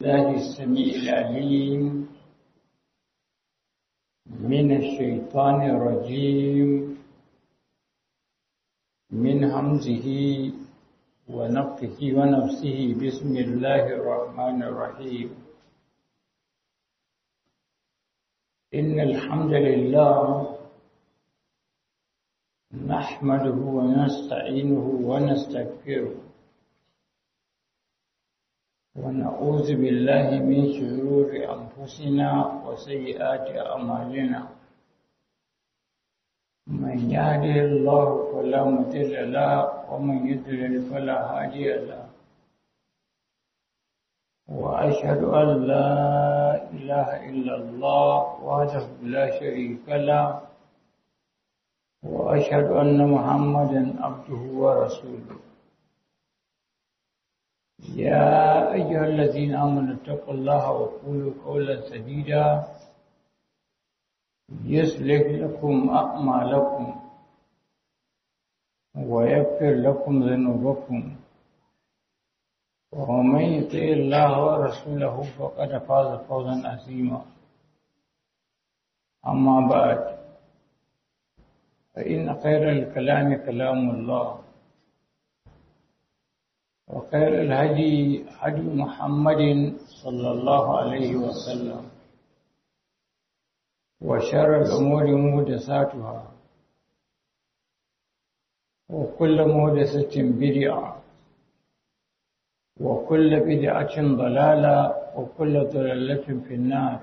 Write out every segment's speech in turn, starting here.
الله السميع العليم من الشيطان الرجيم من همزه ونفخه ونفسه بسم الله الرحمن الرحيم إن الحمد لله نحمده ونستعينه ونستغفره ونعوذ بالله من شرور أنفسنا وسيئات أعمالنا من يهده الله فلا مضل له ومن يضلل فلا هادي له وأشهد أن لا إله إلا الله وحده لا شريك له وأشهد أن محمدا عبده ورسوله يا أيها الذين آمنوا اتقوا الله وقولوا قولا سديدا يصلح لكم أعمالكم ويغفر لكم ذنوبكم ومن يطع الله ورسوله فقد فاز فوزا عظيما أما بعد فإن خير الكلام كلام الله وخير الهدي هدي محمد صلى الله عليه وسلم وشر الأمور محدثاتها وكل محدثة بدعة وكل بدعة ضلالة وكل ضلالة في النار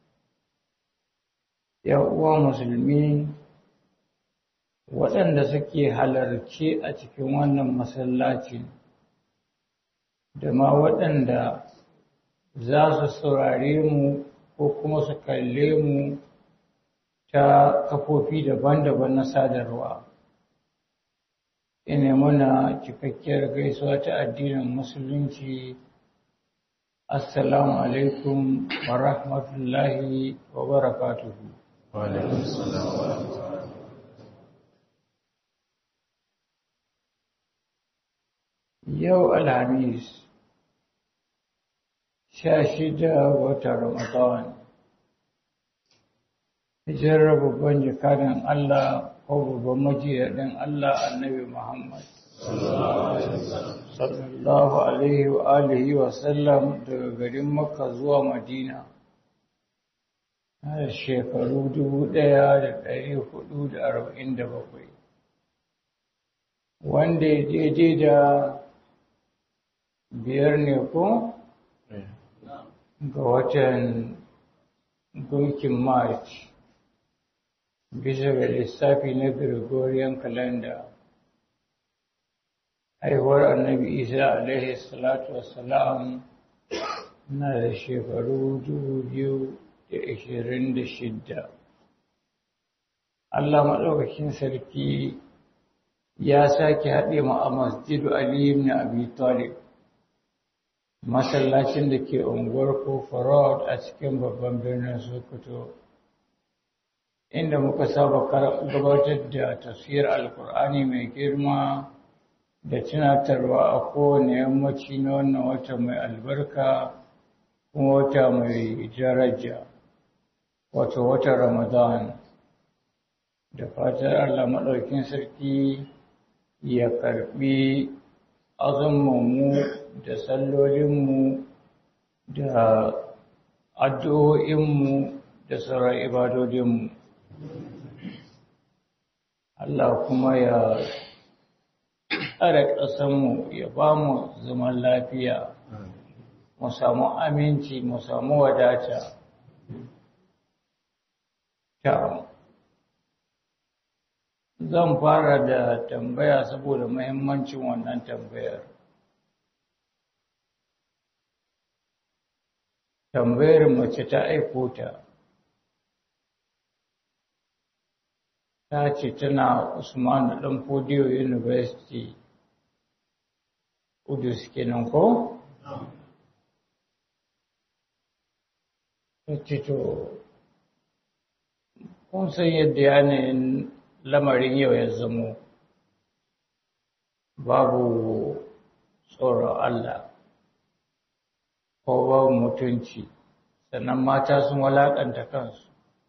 يا أخوة مسلمين waɗanda suke halarci a cikin wannan masallacin da ma waɗanda za su saurare mu ko kuma su kalle mu ta kafofi daban-daban na sadarwa. Ina muna cikakkiyar gaisuwa ta addinin musulunci. Assalamu alaikum wa rahmatullahi wa barakatuhu. Wa alaikum assalam wa rahmatullahi. Yau Alhamis 16 watan Ramadan, hijirar babban jakadan Allah ko babban majiyaɗin Allah Annabi Muhammad sallallahu alaihi wa alihi wa sallam daga garin Makka zuwa Madina a shekaru 1447 wanda ya daidai da biyar ne ko ga watan gunkin March bisa ga lissafi na Gregorian calendar. Haihuwar Annabi Isa alaihi salatu wassalam na da shekaru 2026. Allah maɗaukakin sarki ya sake haɗe mu a Masjidu Ali ibn Abi Talib, masallacin da ke unguwar Kofa Road a cikin babban birnin Sokoto, inda muka saba gabatar da tafsir Alkur'ani mai girma da tunatarwa a kowane yammaci na wannan wata mai albarka kuma wata mai daraja, wato watan Ramadan. Da fatar Allah maɗaukin sarki ya karɓi azuminmu da sallolinmu da addu'o'inmu da sauran ibadodinmu. Allah kuma ya tsare ƙasanmu, ya ba mu zaman lafiya, mu samu aminci, mu samu wadata. Zan fara da tambaya saboda muhimmancin wannan tambayar. Tambayar mace ta aiko ta. Ta ce tana Usman Dan Fodiyo University, Kudus kenan ko? Ta ce to, kun san yadda yanayin lamarin yau ya zamo, babu tsoron Allah. ko babu mutunci, sannan mata sun walaƙanta kansu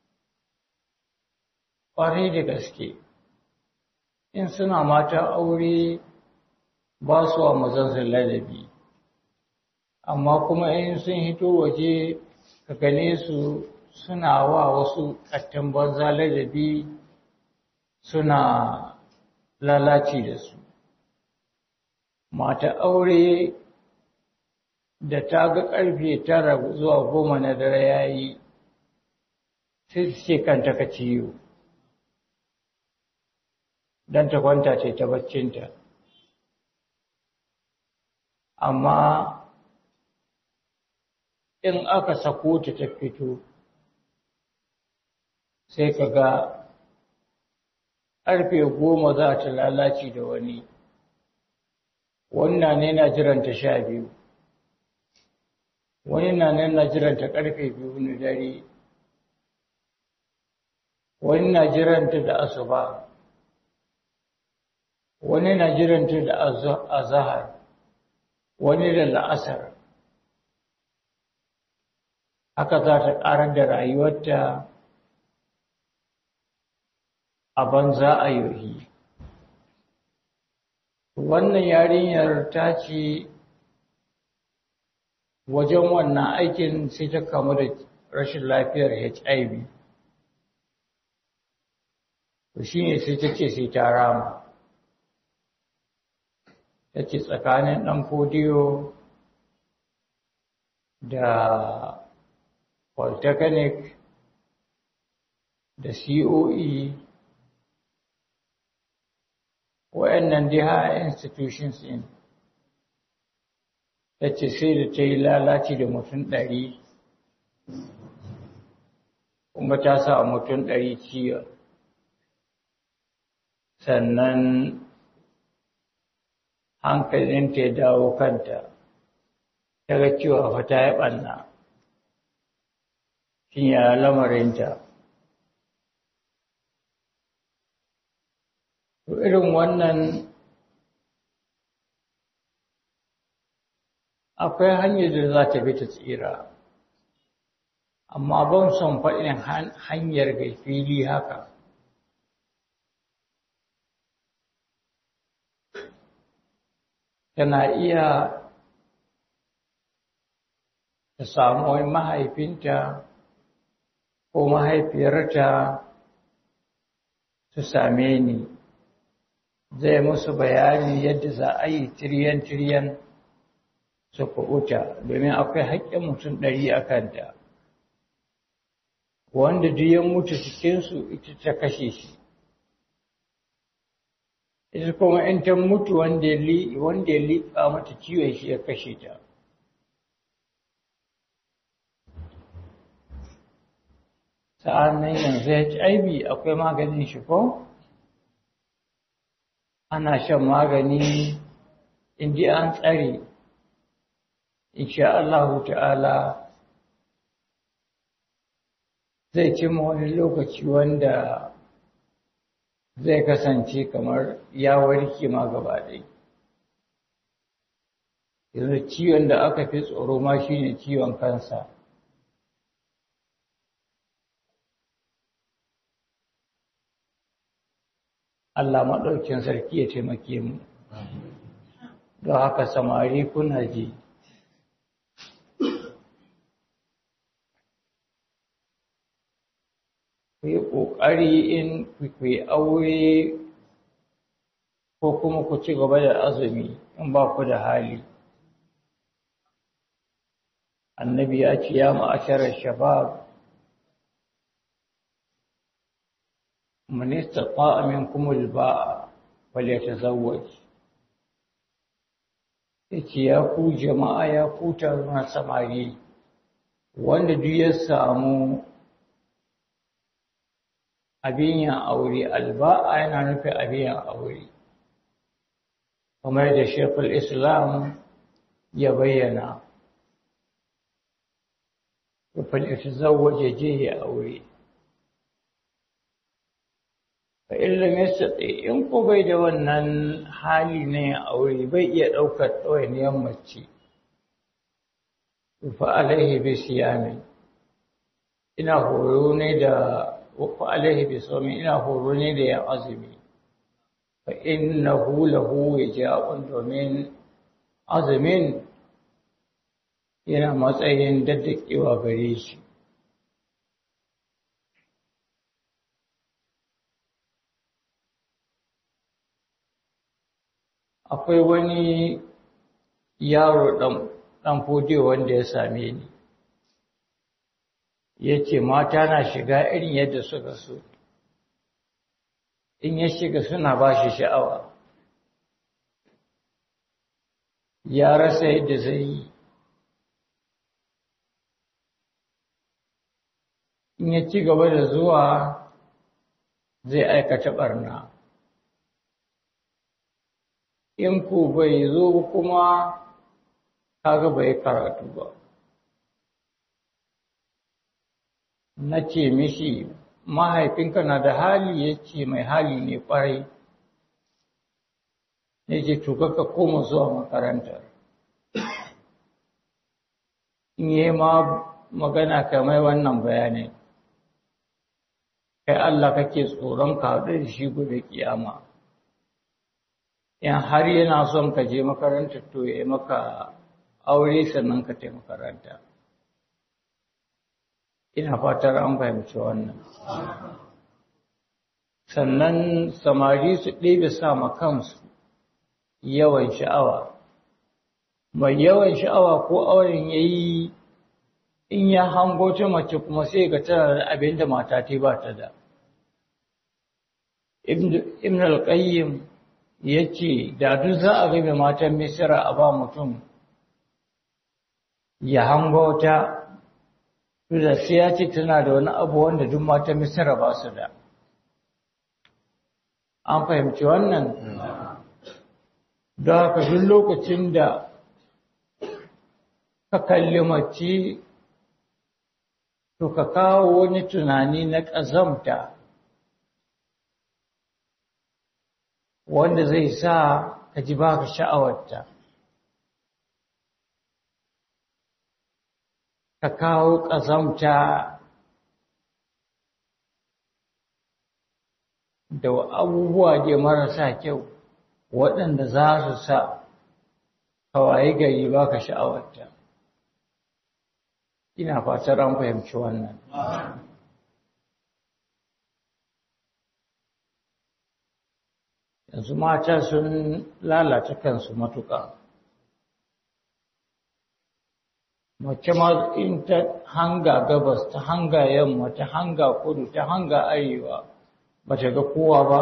ƙwarai da gaske. In suna mata aure ba su wa mazansu ladabi, amma kuma in sun hito waje ka gane su suna wa wasu ƙattan banza ladabi, suna lalaci da su. Mata aure da ta ga ƙarfe 9 zuwa 10 na dare ya yi, sai su ce kanta ka ciwo, don ta kwanta ce ta baccinta. Amma in aka sako ta ta fito, sai ka ga ƙarfe 10 za ta lalace da wani, wannan ne na jiranta 12, wani na nan na jiranta ƙarfe 2 na dare, wani na jiranta da asuba, wani na jiranta da azahar, wani da la'asar. Haka za ta ƙarar da rayuwarta a banza a yohi. Wannan yarinyar ta ce wajen wannan aikin sai ta kamu da rashin lafiyar HIV. Shi ne sai ta ce sai ta rama. Ta ce tsakanin ɗan Fodiyo da Polytechnic da COE, waɗannan dai higher institutions ɗin, ta ce sai da ta yi lalaci da mutum 100, kuma ta sa mutum 100 ciwon. Sannan hankalinta ya dawo kanta, ta ga cewa fa ta yi ɓanna, shin ya lamarinta. To irin wannan akwai hanyar da za ta bi ta tsira, amma ban son faɗin hanyar ga fili haka. Tana iya ta samu wani mahaifinta ko mahaifiyarta su same ni, zai musu bayani yadda za a yi tiryan-tiryan su kuɓuta, domin akwai haƙƙin mutum 100 a kanta, wanda duk ya mutu cikinsu ita ta kashe shi. Ita kuma in ta mutu wanda ya liƙa mata ciwon shi ya kashe ta. Sa'an nan yanzu HIV akwai maganin shi ko? Ana shan magani in ji an tsare, insha Allahu ta'ala zai cimma wani lokaci wanda zai kasance kamar ya warke ma gaba ɗaya. Yanzu ciwon da aka fi tsoro ma shine ciwon kansa. Allah maɗaukin sarki ya taimake mu. Don haka samari kuna ji. Ku yi ƙoƙari in ku yi aure ko kuma ku ci gaba da azumi in ba ku da hali. Annabi ya ce ya ma'asharar shabab, man istata'a minkum al-ba'a falyatazawwaj. Yace ya ku jama'a, ya ku taron samari, wanda duk ya samu abin yin aure, alba'a yana nufin abin yin aure, kamar da Sheikhul Islam ya bayyana. falyatazawwaj, ya je ya aure. Fa in lam yastati, in ko bai da wannan hali ne ya aure, bai iya ɗaukar ɗawainiyar mace, fa alaihi bi siyami ina horo ne da fa alaihi bi sawmi ina horo ne da ya azumi fa innahu lahu wija'un domin azumin yana matsayin daddakewa gare shi akwai wani yaro ɗan fodiyo wanda ya same ni ya ce mata na shiga irin yadda suka so in ya shiga suna ba shi sha'awa ya rasa yadda zai yi in ya ci gaba da zuwa zai aikata ɓarna in ku bai zo kuma kaga bai karatu ba na ce mishi mahaifinka na da hali ya ce mai hali ne ƙwarai ya ce ka koma zuwa makaranta in yi ma magana kamar wannan bayanin kai Allah kake tsoron ka haɗu da shi gobe kiyama in har yana son ka je makaranta to ya yi maka aure sannan ka tai makaranta ina fatar an fahimci wannan sannan samari su ɗebe sama kansu yawan sha'awa mai yawan sha'awa ko auren ya yi in ya hango ta mace kuma sai ga tana da abin da mata ta ba ta da ibn al-qayyim ya ce da duk za a rabe matan misira a ba mutum ya hango ta da sai ya ce tana da wani abu wanda duk matan misira ba su da an fahimci wannan don haka duk lokacin da ka kalli mace to ka kawo wani tunani na ƙazamta wanda zai sa ka ji ba ka sha'awarta ka kawo ƙazamta da abubuwa da marasa kyau waɗanda za su sa kawai gari ba ka sha'awarta ina fatar an fahimci wannan yanzu mata sun lalata kansu matuƙa mace ma in ta hanga gabas ta hanga yamma ta hanga kudu ta hanga arewa ba ta ga kowa ba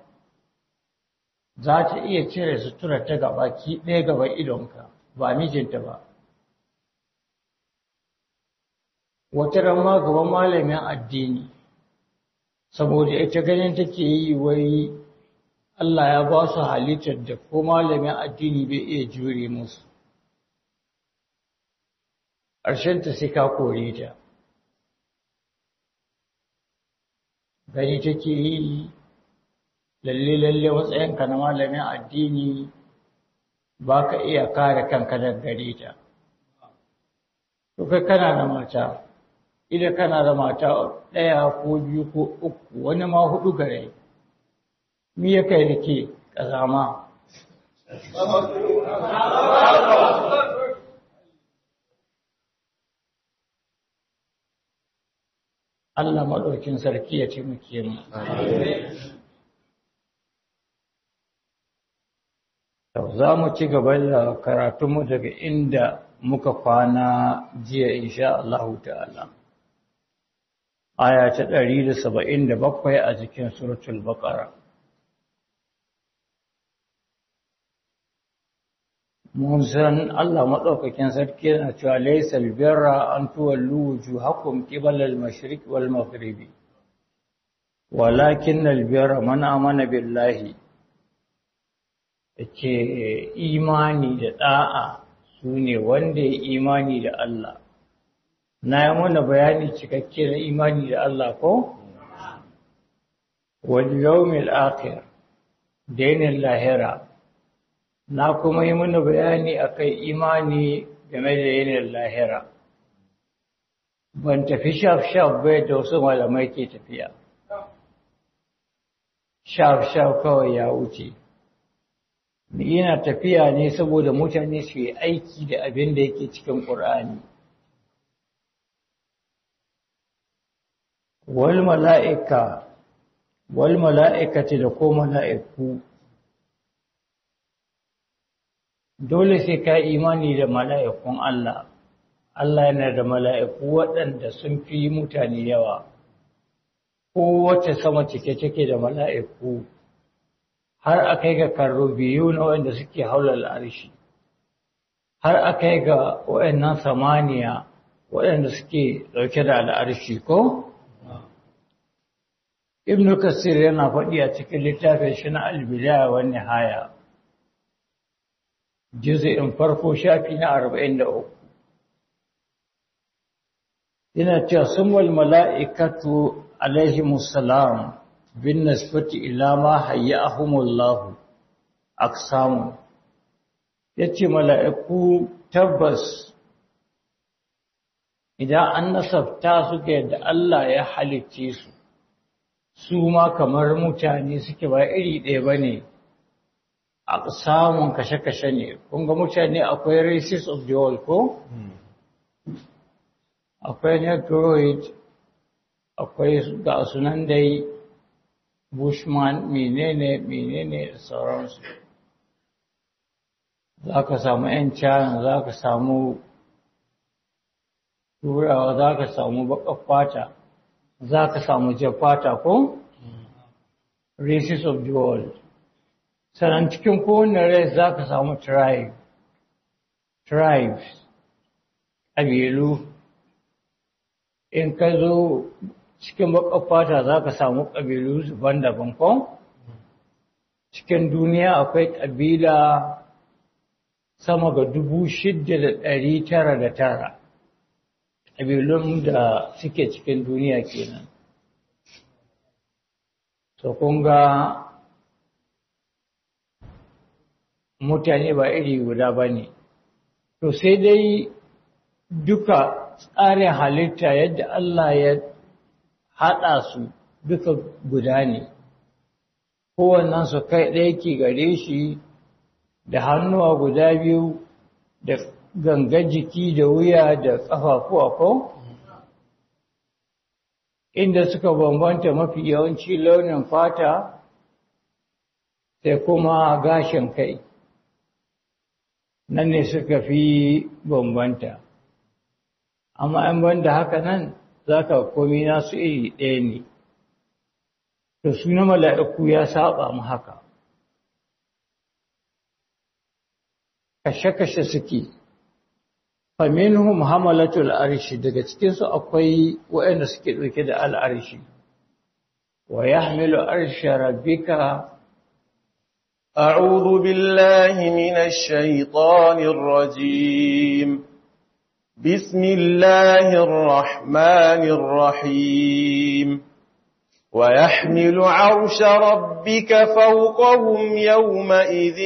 za ta iya cire sutura ta gabaki ɗaya gaban idonka ba mijinta ba wata ramma gaban malamin addini saboda ita ganin take yi wai Allah ya ba su halittar da ko malamin addini bai iya jure musu ƙarshenta sai ka kore ta gani take yi lalle matsayinka na malamin addini ba ka iya kare kanka daga gare ta to kai kana da mata idan kana da mata ɗaya ko biyu ko uku wani ma huɗu gare mi ya kai da ke ƙazama Allah maɗaukin sarki ya taimake mu za mu ci gaba da karatunmu daga inda muka kwana jiya insha Allah ta'ala aya ta 177 a cikin suratul baqara mun san Allah madaukakin sarki yana cewa laysal birra an tuwallu wujuhakum qibala al-mashriq wal maghribi walakinnal birra man amana billahi yake imani da da'a sune wanda ya imani da Allah na yi mana bayani cikakke na imani da Allah ko wal yawmil akhir dainin lahira na kuma yi mana bayani akai imani game da yinin lahira ban tafi shaf-shaf bai da wasu malamai ke tafiya shaf-shaf kawai ya wuce ni yana tafiya ne saboda mutane su yi aiki da abin da yake cikin ƙur'ani wal mala'ikati da ko mala'iku dole sai ka imani da mala'ikun Allah Allah yana da mala'iku waɗanda sun fi mutane yawa kowace sama cike take da mala'iku har akai ga karrubiyu na wanda suke haular arshi har akai ga waɗannan samaniya waɗanda suke ɗauke da al'arshi ko? Ibn Kasir yana faɗi a cikin littafin shi na Al-Bidaya wa Nihaya juz'in farko shafi na 43 yana cewa sumul mala'ikatu alaihimus salam bin nisbati ila ma hayyahumullahu aqsamu yace mala'iku tabbas idan an nasabta su ga yadda Allah ya halicce su su ma kamar mutane suke ba iri ɗaya bane aqsamun kashe-kashe ne kun ga mutane akwai races of the world ko akwai negroid akwai ga sunan dai bushman menene da sauransu za ka samu 'yan china za ka samu turawa za ka samu baƙar fata za ka samu jafata ko races of the world sannan cikin kowane race za ka samu tribes ƙabilu in ka zo cikin baƙar fata za ka samu ƙabilu daban-daban ko cikin duniya akwai ƙabila sama ga 6,909 ƙabilun da suke cikin duniya kenan so kun ga mutane ba iri guda ba ne to sai dai duka tsarin halitta yadda Allah ya haɗa su duka guda ne kowannen su kai ɗaya ke gare shi da hannuwa guda biyu da gangan jiki da wuya da ƙafafuwa ko inda suka bambanta mafi yawanci launin fata sai kuma gashin kai nan ne suka fi bambanta amma in banda haka nan za ka komi nasu iri ɗaya ne to su na mala'iku ya saba mu haka kashe-kashe suke faminhum hamalatul arshi daga cikinsu akwai waɗanda suke ɗauke da al'arshi wa yahmilu arsha rabbika أعوذ بالله من الشيطان الرجيم بسم الله الرحمن الرحيم ويحمل عرش ربك فوقهم يومئذ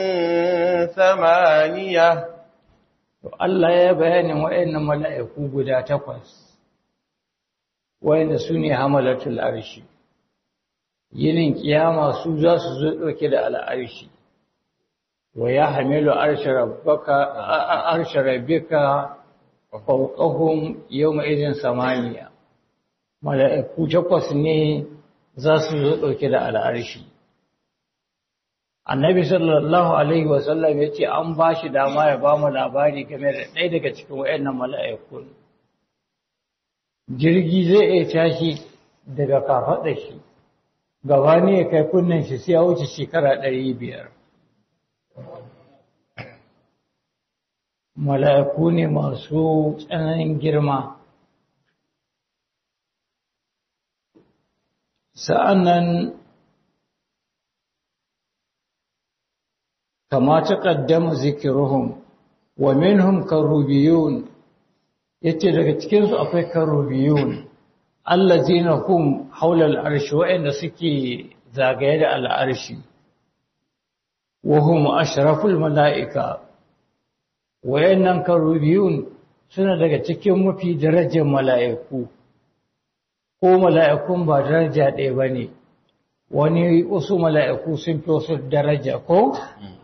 ثمانية Allah ya bayanin waɗannan mala'iku guda 8 waɗanda su ne hamalatul arshi yinin kiyama su za su zo ɗauke da al'arshi wa ya hamilu arshe rabbika fawqahum yawma idin samaniya mala'iku 8 ne za su zo ɗauke da al'arshi annabi sallallahu alaihi wasallam ya ce an ba shi dama ya ba mu labari game da ɗaya daga cikin waɗannan mala'ikun jirgi zai iya tashi daga kafaɗar shi gaba ne ya kai kunnen shi sai ya wuce shekara 500 mala'iku ne masu tsananin girma sa'annan kama taqaddama zikruhum wa minhum karubiyun yace daga cikin su akwai karubiyun allazina hum haula al'arshi wa'inda suke zagaye da al'arshi wa hum ashraful mala'ika wa'innan karubiyun suna daga cikin mafi darajar mala'iku ko mala'ikun ba daraja ɗaya ba ne wani wasu mala'iku sun fi wasu daraja ko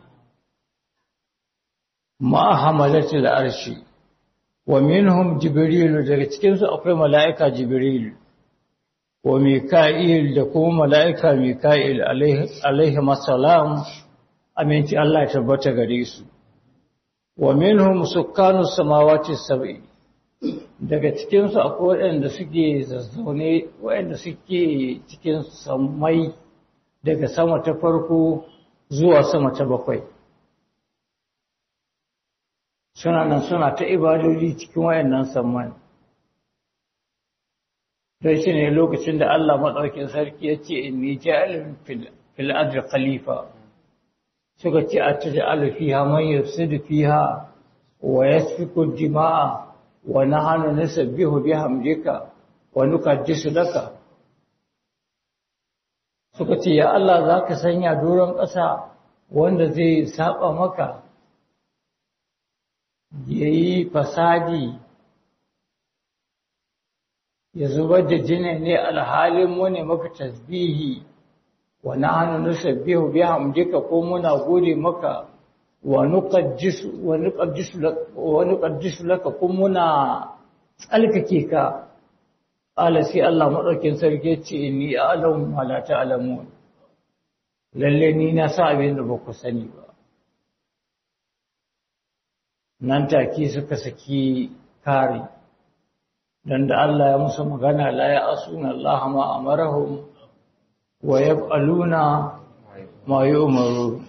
ma'ahamalatul arshi wa minhum jibrilu daga cikinsu akwai mala'ika jibrilu wa mika'il da kuma mala'ika mika'il alaihi masalam aminci Allah ya tabbata gare su wa minhum sukkanu samawati sab'i daga cikin su akwai waɗanda suke zazzaune waɗanda suke cikin samai daga sama ta farko zuwa sama ta bakwai suna ta ibadodi cikin waɗannan samman don shi ne lokacin da Allah maɗaukin sarki ya ce inni ja'alun fil ardi khalifa suka ce a taj'alu fiha man yufsidu fiha wa yasfiku dima'a wa nahnu nusabbihu bihamdika wa nuqaddisu laka suka ce ya Allah zaka sanya doron ƙasa wanda zai saba maka yayi fasadi ya zubar da jini ne alhalin mu ne maka tasbihi wa nahnu nusabbihu bihamdika ko muna gode maka wa nuqaddisu laka ko muna tsalkake ka ala sai Allah madaukin sarki ce inni a'lamu ma la ta'lamun lalle ni na sa abin da baku sani ba nan take suka saki kare dan da Allah ya musu magana la ya asuna Allah ma amarahum wa yaf'aluna ma yu'maru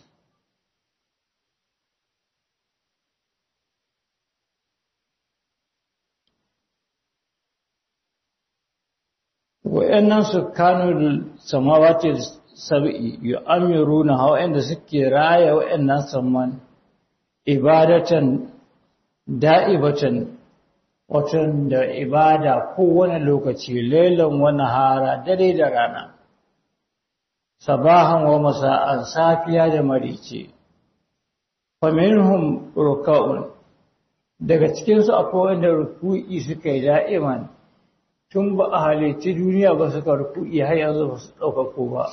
wa'annan sukkanul samawati sab'i yu'amiruna wa'anda suke raya wa'annan samman ibadatan da'ibatan watan da ibada kowane lokaci lailan wa nahara dare da rana sabahan wa masa'an safiya da marice fa minhum ruk'un daga cikin su akwai wanda ruku'i suka yi da'iman tun ba a halitta duniya ba suka ruku'i har yanzu ba su ɗaukako ba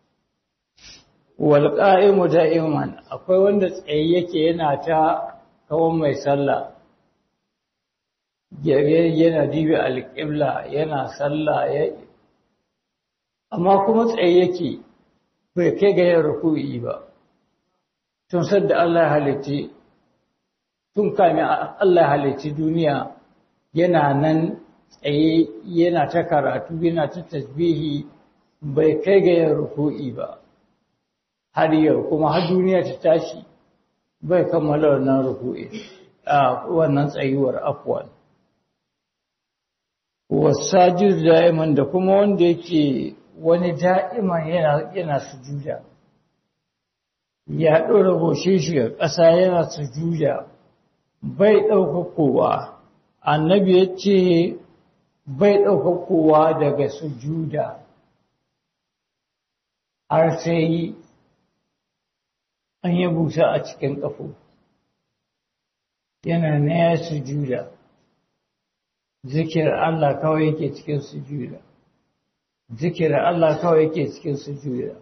wal qa'imu da'iman akwai wanda tsaye yake yana ta kawon mai sallah yana dibi alƙibla yana sallah amma kuma tsaye yake bai kai ga yin ruku'i ba tun sadda Allah halitti tun kamin Allah halitti duniya yana nan tsaye yana ta karatu yana ta tasbihi bai kai ga yin ruku'i ba har yau kuma har duniya ta tashi bai kammala wannan ruku'i wannan tsayuwar afwan wasajid da'iman da kuma wanda yake wani da'iman yana sujuda ya ɗora goshe shi ga ƙasa yana sujuda bai ɗaukakowa annabi ya ce bai ɗaukakowa daga sujuda har sai an yi busa a cikin ƙafo yana na ya sujuda zikirar Allah kawai yake cikin sujuda zikirar Allah kawai yake cikin sujuda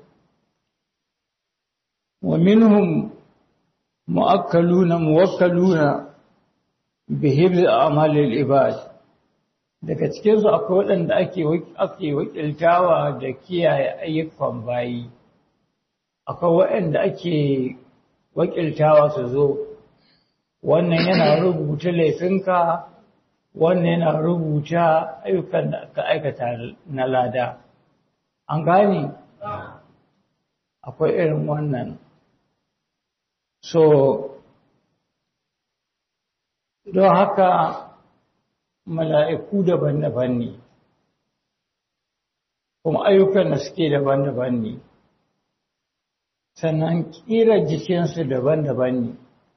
wa minhum muwakkaluna bi hibzi a'malil ibad daga cikin su akwai waɗanda ake wakiltawa da kiyaye ayyukan bayi akwai waɗanda ake wakiltawa su zo wannan yana rubuta laifinka wannan yana rubuta ayyukan da aka aikata na lada an gane akwai irin wannan so don haka mala'iku daban-daban ne kuma ayyukan da suke daban-daban ne sannan ƙira jikinsu daban-daban ne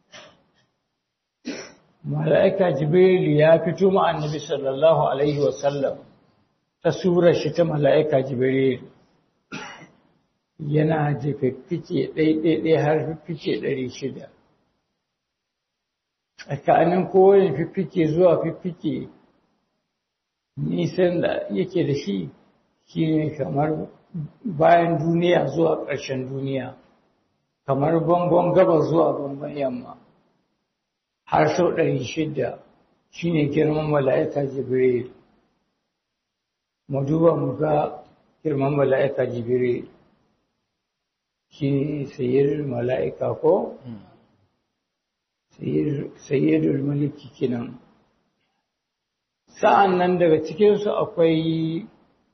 mala'ika jibrilu ya fito ma annabi sallallahu alaihi wasallam ta surar shi ta mala'ika jibrilu yana da fiffice ɗaiɗaiɗai har fiffice 600 tsakanin kowane fiffike zuwa fiffike nisan da yake da shi shine kamar bayan duniya zuwa ƙarshen duniya, kamar bangon gaba zuwa bangon yamma, har sau 600 shine girman mala'ika Jibril. Mu duba mu ga girman mala'ika Jibril, shi sayyidul mala'ika ko? Sayyidul maliki kenan. Sa'an nan daga cikinsu akwai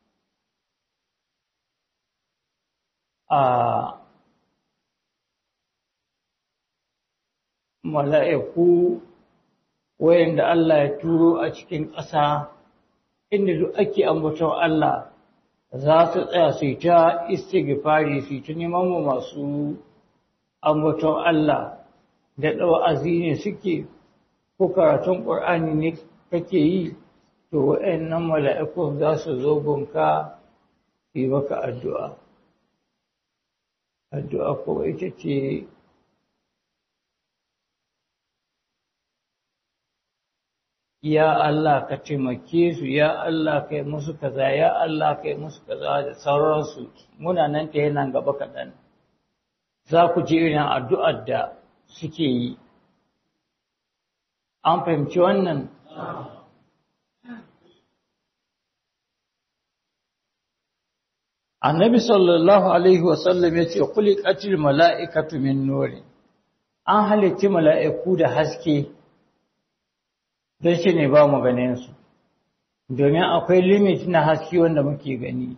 mala'iku wayanda Allah ya turo a cikin ƙasa, inda duk ake ambaton Allah za su tsaya su yi ta istighfari, su yi ta neman mu masu ambaton Allah da wa'azi ne suke ko karatun ƙur'ani ne kake yi, to waɗannan mala'ikun za su zo gunka yi maka addu'a. Addu'a ko ita ce ya Allah ka taimake su, ya Allah ka yi musu kaza, ya Allah ka yi musu kaza da sauransu. Muna nan ta yana gaba kaɗan. Za ku ji irin addu'ar da suke yi. An fahimci wannan? Annabi sallallahu Alaihi wasallam ya ce, Kuli ƙatil mala'ikatu min nuri, an halitti mala'iku da haske, don shi ne ba mu ganinsu, domin akwai limit na haske wanda muke gani.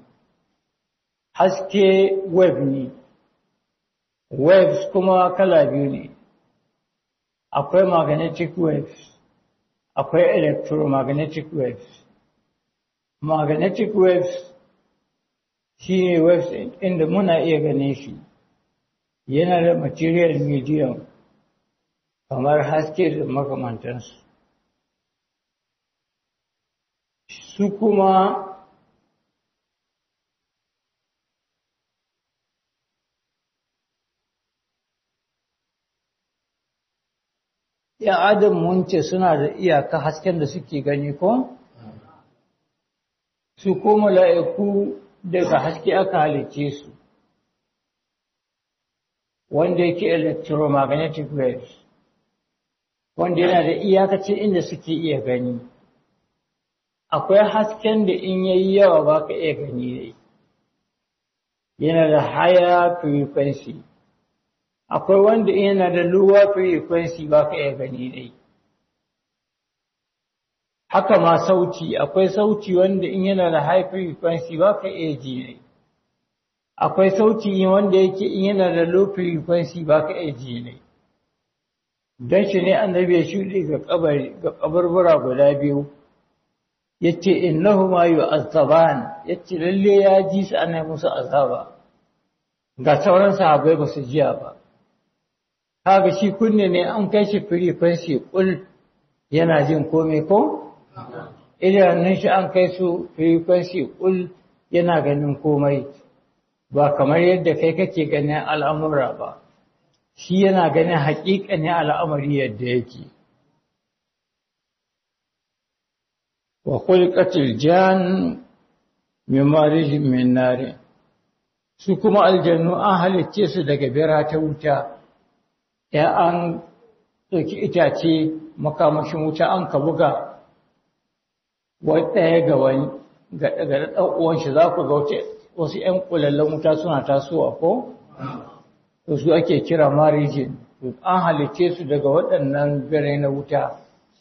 Haske web ne, waves kuma kala biyu ne, akwai magnetic waves, akwai electromagnetic waves. Magnetic waves shi ne waves inda muna iya ganin shi, yana da material medium kamar haske da makamantansu. Su kuma ‘yan adam mun ce suna da iyaka hasken da suke gani ko? Su ko mala'iku daga haske aka halicce su, wanda yake electromagnetic waves, wanda yana da iyakacin inda suke iya gani. Akwai hasken da in yayi yawa ba ka iya gani ne, yana da higher frequency. Akwai wanda yana da lower frequency ba ka iya gani ne. Haka ma sauti, akwai sauti wanda in yana da high frequency ba ka iya ji ne. Akwai sauti wanda yake in yana da low frequency ba ka iya ji ne. Don shi ne annabi ya shuɗe ga kaburbura guda biyu. Yace innahuma yu'azzaban, yace lalle ya ji su ana musu azaba. Ga sauran sahabbai ba su jiya ba. Kaga shi kunne ne an kai shi frequency kul yana jin komai ko? Idanun shi an kai su frequency kul yana ganin komai, ba kamar yadda kai kake ganin al'amura ba. Shi yana ganin haƙiƙanin al'amari yadda yake. Wa khuliqatil jan min marijin min nar, su kuma aljannu an halicce su daga bira ta wuta. Ya an ɗauki itace makamashin wuta an ka buga ɗaya ga wani ga ɗan uwan shi, za ku ga wasu ‘yan ƙulallen wuta suna tasowa ko? To su ake kira marijin, an halicce su daga waɗannan birai na wuta.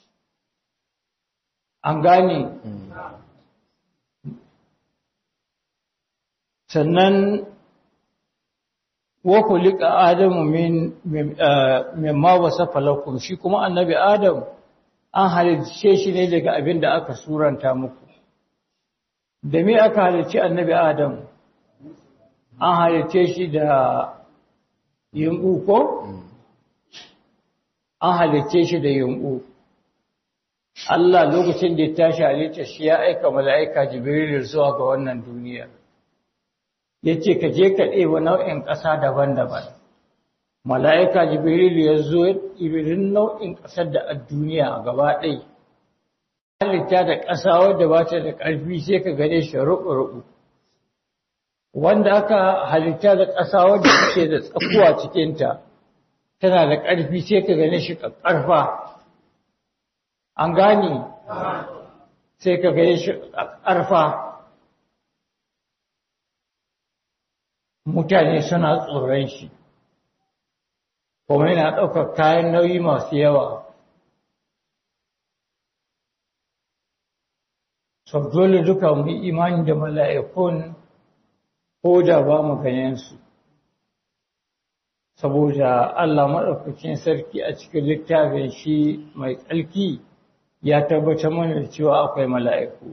An gane? Sannan wa kulika Adamu mimma wasafa lakum, shi kuma annabi Adam an halicce shi ne daga abin da aka suranta muku. Da me aka halicci annabi Adam? An halicce shi da yumɓu ko? An halicce shi da yumɓu. Allah lokacin da ya tashi halitta shi ya aika mala'ika Jibril zuwa ga wannan duniya. Ya ce ka je ka ɗewa nau'in ƙasa daban-daban. mala'ika Jibril ya zo ibirin nau'in ƙasar da a duniya gaba ɗai halitta da ƙasa wadda ba ta da ƙarfi sai ka gane shi ruɓu-ruɓu wanda aka halitta da ƙasa wadda take da tsakuwa cikinta tana da ƙarfi sai ka gane shi ƙarfa an gane sai ka gane shi ƙarfa mutane suna tsoron shi kuma yana ɗaukar kayan nauyi masu yawa sau dole duka mu imani da mala'ikun ko da ba mu ganyensu saboda Allah maɗaukakin sarki a cikin littafin shi mai tsarki ya tabbatar mana da cewa akwai mala'iku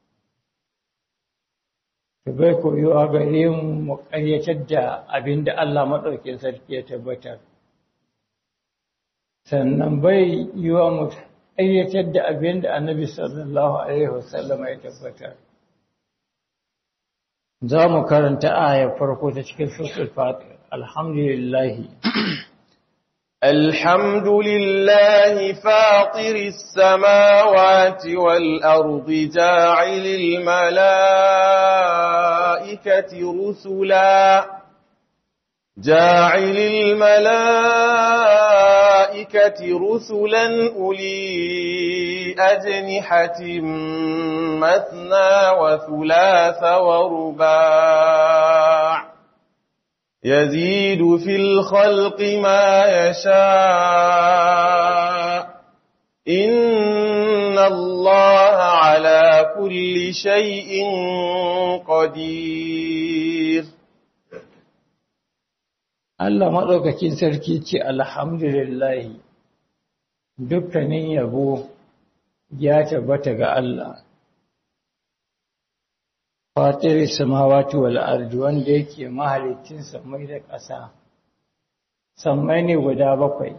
ta bai koyowa gare mu ƙaryatar da abin da Allah maɗaukakin sarki ya tabbatar sannan bai yi wa mu ƙaryatar da abin da annabi sallallahu alaihi wasallam ya tabbatar za mu karanta ayar farko ta cikin suratul Fatir alhamdulillah الحمد لله فاطر السماوات والأرض جاعل الملائكة رسلا أولي أجنحة مثنى وثلاث ورباع يزيد في الخلق ما يشاء إن الله على كل شيء قدير Allah maɗaukakin sarki ce alhamdulillah dukkanin yabo ya tabbata ga Allah fatiri samawati wal ardi wanda yake mahalicin samai da ƙasa sammai ne guda bakwai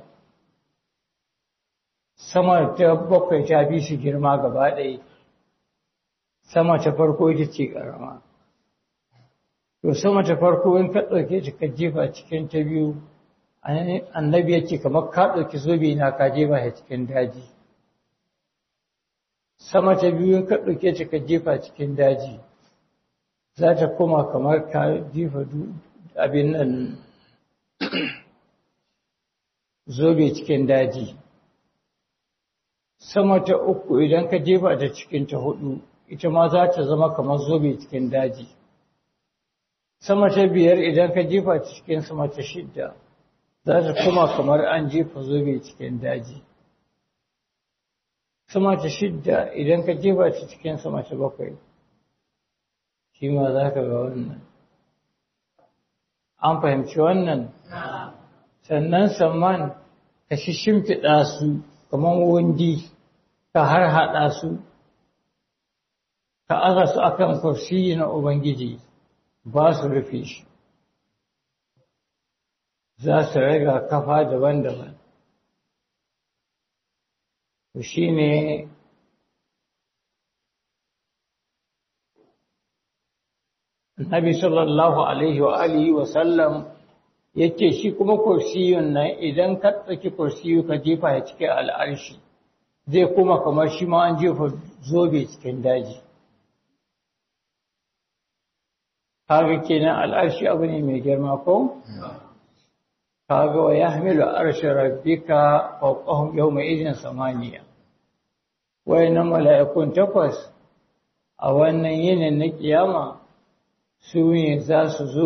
sama ta bakwai ta bi su girma gaba ɗaya sama ta farko ita ce ƙarama to sama ta farko in ka ɗauke ta ka jefa cikin ta biyu annabi yake kamar ka ɗauki zobe na ka jefa ta cikin daji sama ta biyu in ka ɗauke ta ka jefa cikin daji za ta koma kamar ka jefa abin nan zobe cikin daji sama ta uku idan ka jefa ta cikin ta hudu ita ma za ta zama kamar zobe cikin daji sama ta biyar idan ka jefa ta cikin sama ta shidda za ta koma kamar an jefa zobe cikin daji sama ta shidda idan ka jefa ta cikin sama ta bakwai shi ma za ka ga wannan an fahimci wannan sannan samman ka shimfiɗa su kamar wundi ka har haɗa su ka aza su akan kursiyi na ubangiji ba su rufe shi za su raga kafa daban-daban shi ne Nabi sallallahu alaihi wa alihi wa sallam yake shi kuma kursiyun nan idan ka tsaki kursiyu ka jefa ya cikin al'arshi zai kuma kamar shi ma an jefa zobe cikin daji kaga kenan al'arshi abu ne mai girma ko kaga wa yahmilu arsha rabbika fawqahum yawma idin samaniya wayannan mala'ikun takwas a wannan yinin na kiyama su ne za su zo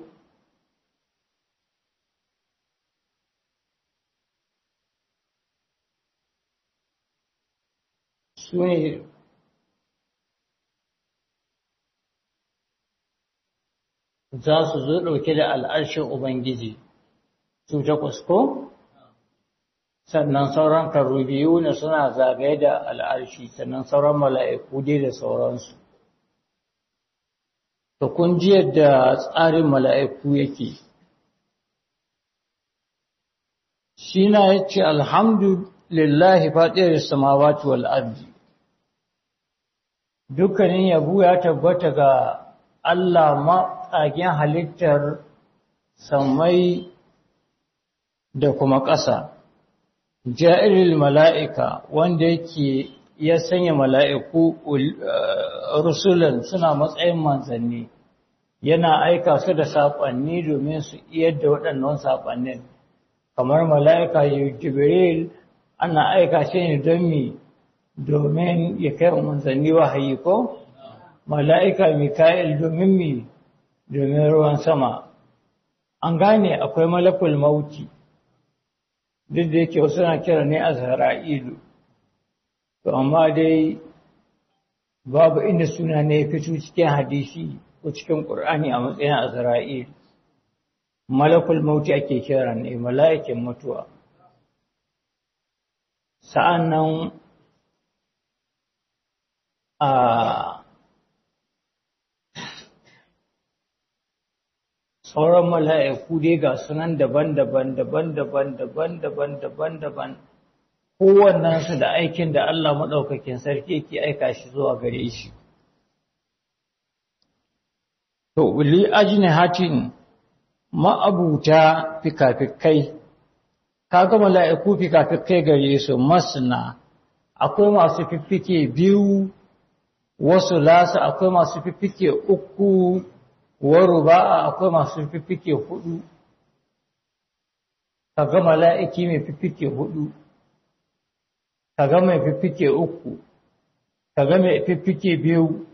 ɗauke da al'arshin Ubangiji su takwas ko? Sannan sauran karubiyu ne suna zagaye da al'arshi sannan sauran mala'iku dai da sauransu. To kun ji yadda tsarin mala'iku yake. Shi na ya ce, Alhamdulillahi faɗiyar samawati wal ardi. Dukkanin yabo ya tabbata ga Allah matsagen halittar sammai da kuma ƙasa. Ja'iril mala'ika wanda yake ya sanya mala'iku rusulan suna matsayin manzanni, yana aika su da saƙonni domin su iyar da waɗannan saƙonnin. Kamar mala'ika Jibril ana aika shi ne domin ya kai manzanni wahayi ko? Mala'ika Mika'il domin ruwan sama. An gane akwai malakul mauti, duk da yake wasu na kira ne Azra'ilu. To, amma dai babu inda suna ne ya fito cikin hadisi ko cikin ƙur'ani a matsayin Azra'il. Malakul mauti ake kira ne, mala'ikin mutuwa. Sa'an nan sauran mala'iku dai ga sunan daban-daban, kowannensu da aikin da Allah maɗaukakin sarki ke aika shi zuwa gare shi. To, uli ajini hatin ma'abuta fikafikai, kaga mala'iku fikafikai gare su masna, akwai masu fiffike biyu, wasu lasa akwai masu fiffike uku, waru ba'a akwai masu fiffike hudu, kaga mala'iki mai fiffike hudu, kaga mai fiffike uku, kaga mai fiffike biyu,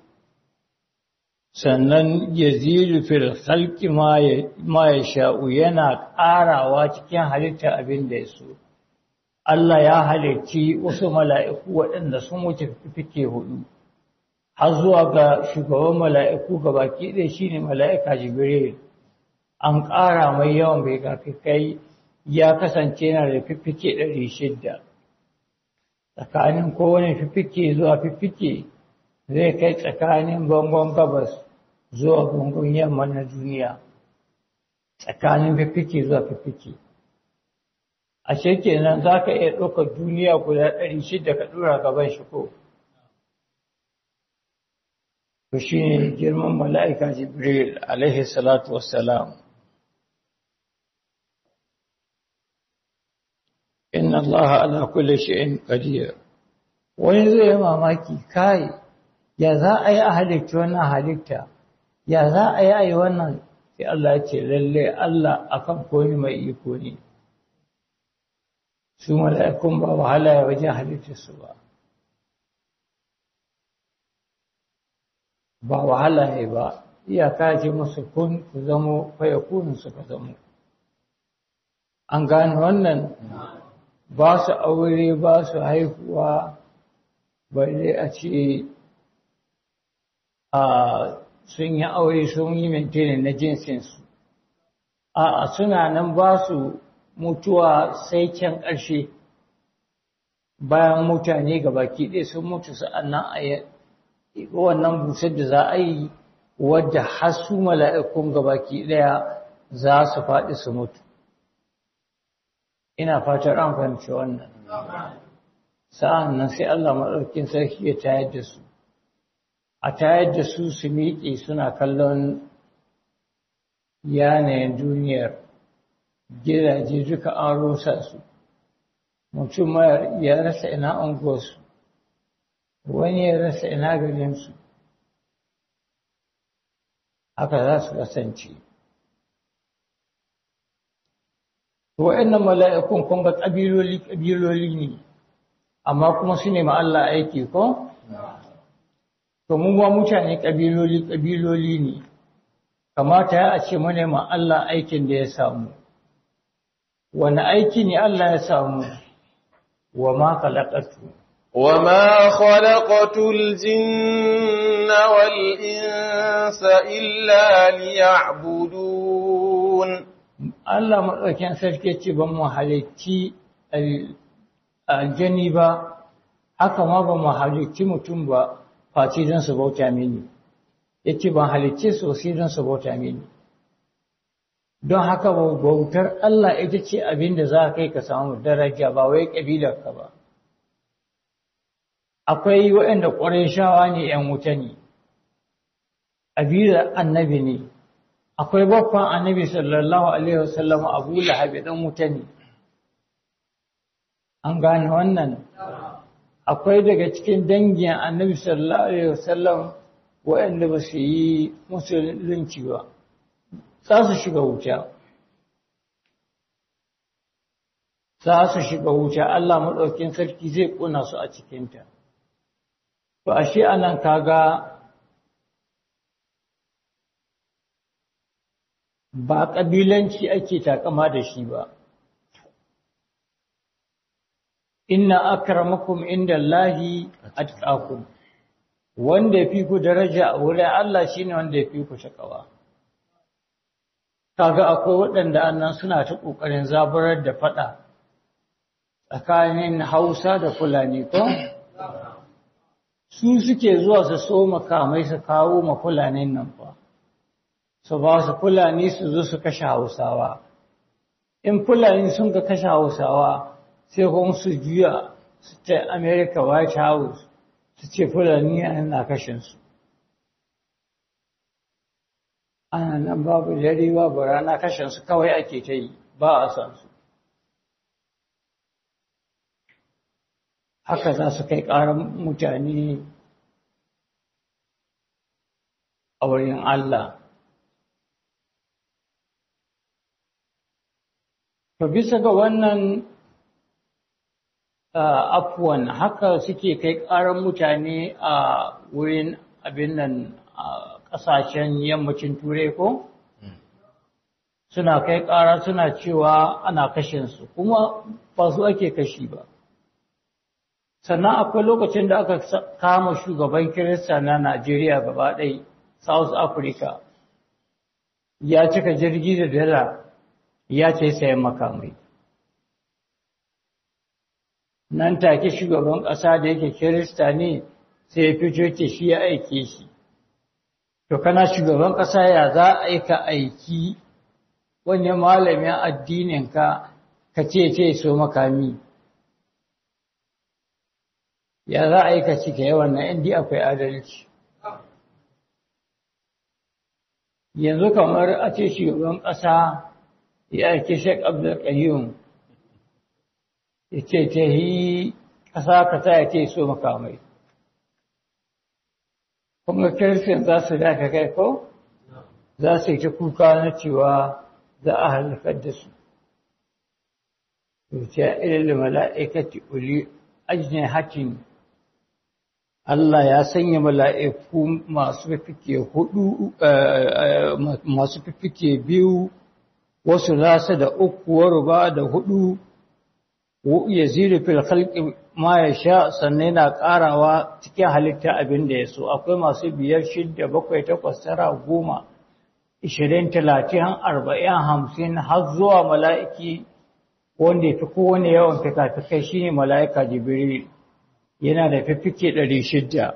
sannan yazidu fil khalqi ma ya sha'u yana ƙarawa cikin halitta abin da ya so. Allah ya halicci wasu mala'iku waɗanda sun wuce fiffike hudu, har zuwa ga shugaban mala'iku gabaki ɗaya shine mala'ika Jibril. An ƙara mai yawan kai ya kasance yana da fiffike 600. Tsakanin kowane fiffike zuwa fiffike zai kai tsakanin bangon gabas zuwa bangon yamma na duniya, tsakanin fiffike zuwa fiffike. A kenan za ka iya ɗaukar duniya guda 600 ka ɗora gaban shi ko? To shi ne girman mala'ika Jibril alaihi salatu wassalam. Inna Allah ala kulli shay'in qadir. Wani zai mamaki kai, ya za a yi a halitta wannan halitta, ya za a yi wannan, sai Allah ya ce lalle Allah akan komi mai iko ne. Su mala'ikun ba wahala ya wajen halitta su ba. Ba wahala ne ba, iyaka ce musu kun ku zamo fayakunin suka zamo. An gane wannan ba su aure ba su haihuwa, balle a ce sun yi aure sun yi maintainin na jinsinsu. A'a suna nan ba su mutuwa sai can ƙarshe, bayan mutane gabaki ɗaya sun mutu sa'annan a wannan busar da za a yi wadda har su mala'ikun gabaki ɗaya za su faɗi su mutu. Ina fatar an fahimci wannan. Sa'an nan sai Allah maɗaukin sarki ya tayar da su. A tayar da su su miƙe suna kallon yanayin duniyar, gidaje duka an rusa su. Mutum ya rasa ina unguwarsu, wani ya rasa ina garinsu. Haka za su kasance. Wa'annan mala'ikun kun ga ƙabiloli ne, amma kuma su ne ma Allah aiki ko? To mun ba mutane ƙabiloli ne, kamata ya ce mana ma Allah aikin da ya samu. Wani aiki ne Allah ya samu? Wa ma khalaqatu. Wa ma khalaqatul jinna wal insa illa liya'budun. Allah maɗaukin sarki ce ban mu halicci aljani ba, haka ma ban mu halicci mutum ba, face don su bauta mini. Ya ce ban halicci sosai don su bauta mini. Don haka bautar Allah ita ce abin da za kai ka samu daraja ba wai ƙabilarka ba. Akwai waɗanda ƙwarai shawa ne ‘yan wuta ne, ƙabilar annabi ne. Akwai babban annabi sallallahu alaihi wasallam Abu Lahab dan wuta ne, an gane wannan akwai daga cikin dangin annabi sallallahu alaihi wasallam waɗanda ba su yi musulunci ba za su shiga wuta Allah maɗaukin sarki zai ƙuna su a cikinta to ashe anan kaga ba ƙabilanci ake takama da shi ba inna akramakum indallahi atqakum wanda yafi ku daraja a wurin Allah shine wanda yafi ku takawa kaga akwai waɗanda annan suna ta kokarin zaburar da fada tsakanin Hausa da Fulani ko su suke zuwa su so makamai su kawo ma Fulanin nan fa su ba su Fulani su zo su kashe Hausawa in Fulani sun ka kashe Hausawa sai kuma su juya su ce America White House su ce Fulani na kashinsu. Ana nan babu dare babu rana kashinsu kawai ake ta yi ba a san su. Haka za su kai ƙarar mutane a wurin Allah. To bisa ga wannan afwan haka suke kai ƙarar mutane a wurin abin nan a ƙasashen yammacin turai ko suna kai ƙara suna cewa ana kashinsu kuma ba su ake kashi ba sannan akwai lokacin da aka kama shugaban kirista na Najeriya gaba ɗaya South Africa ya cika jirgi da dala ya ce sayan makamai nan take shugaban ƙasa da yake kirista ne sai ya fito ce shi ya aike shi to kana shugaban ƙasa ya za a aika aiki wani malamin addininka ka ce so makami ya za a aika cika yawan na indi akwai adalci yanzu kamar a ce shugaban ƙasa ya aike Sheikh Abdul Qayyum ya ce ta yi ƙasa ka ta ya ce so makamai kuma kiristin za su daga kai ko za su yi ta kuka na cewa za a halakar da su wuce ilil mala'ikati uli ajin hakin Allah ya sanya mala'iku masu fifike biyu wasu lasa da uku waruba da hudu yazidu fil khalqi ma yasha sannan yana karawa cikin halitta abin da yaso akwai masu 5 6 7 8 9 10 20 30 40 50 har zuwa mala'iki wanda yafi kowane yawan fikafikai shine mala'ika jibril yana da fifike 600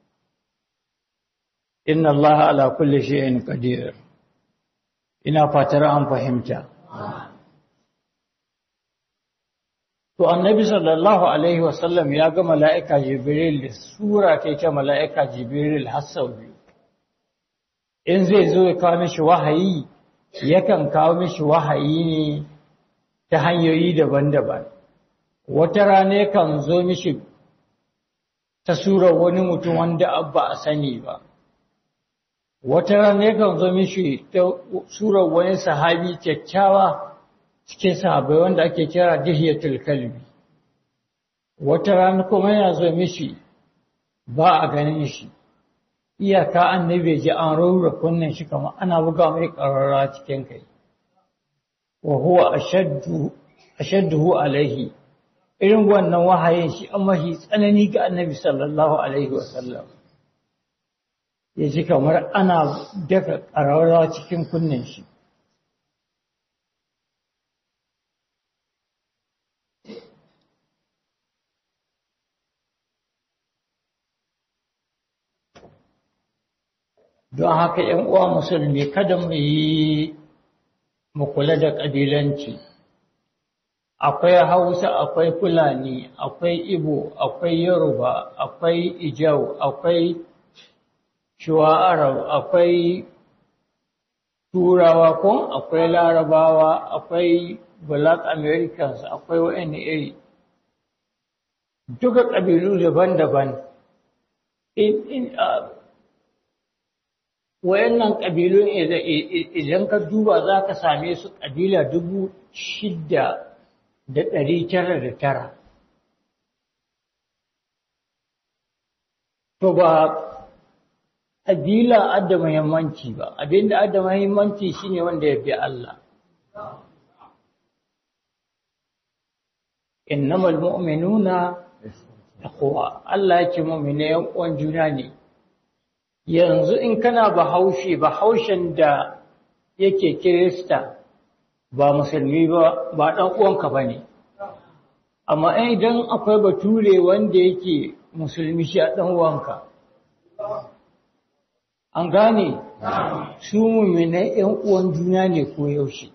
inna allaha ala kulli shay'in qadir ina fatar an fahimta to annabi sallallahu alaihi wasallam ya ga mala'ika jibril da sura ta mala'ika jibril har sau biyu in zai zo ya kawo mishi wahayi yakan kawo mishi wahayi ne ta hanyoyi daban-daban wata rana kan zo mishi ta surar wani mutum wanda abba a sani ba wata rana kan zo mishi ta surar wani sahabi kyakkyawa cikin sahabbai wanda ake kira dihiyatul kalbi wata rana kuma yana zo mishi ba a ganin shi iyaka annabi ji an rura kunnen shi kamar ana buga mai karara cikin kai wa huwa ashadduhu alaihi irin wannan wahayin shi an mahi tsanani ga annabi sallallahu alaihi wasallam ya ji kamar ana daka karara cikin kunnen shi don haka ‘yan uwa musulmi kada mu kula da ƙabilanci akwai hausa akwai fulani akwai ibo akwai yoruba akwai ijau akwai shuwa arab akwai turawa ko akwai larabawa akwai black americans akwai wa'ani iri duka ƙabilu daban-daban wayannan ƙabilun idan ka duba za ka same su ƙabila 6,909 to ba ƙabila adda muhimmanci ba abinda adda muhimmanci shine wanda ya bi Allah innamal mu'minuna ikhwa Allah ya ce mu'mine yan uwan juna ne yanzu in kana bahaushen da yake kirista ba musulmi ba dan uwanka bane amma idan akwai bature wanda yake musulmi shi a dan uwanka an gane su mu'mine yan uwan juna ne ko yaushe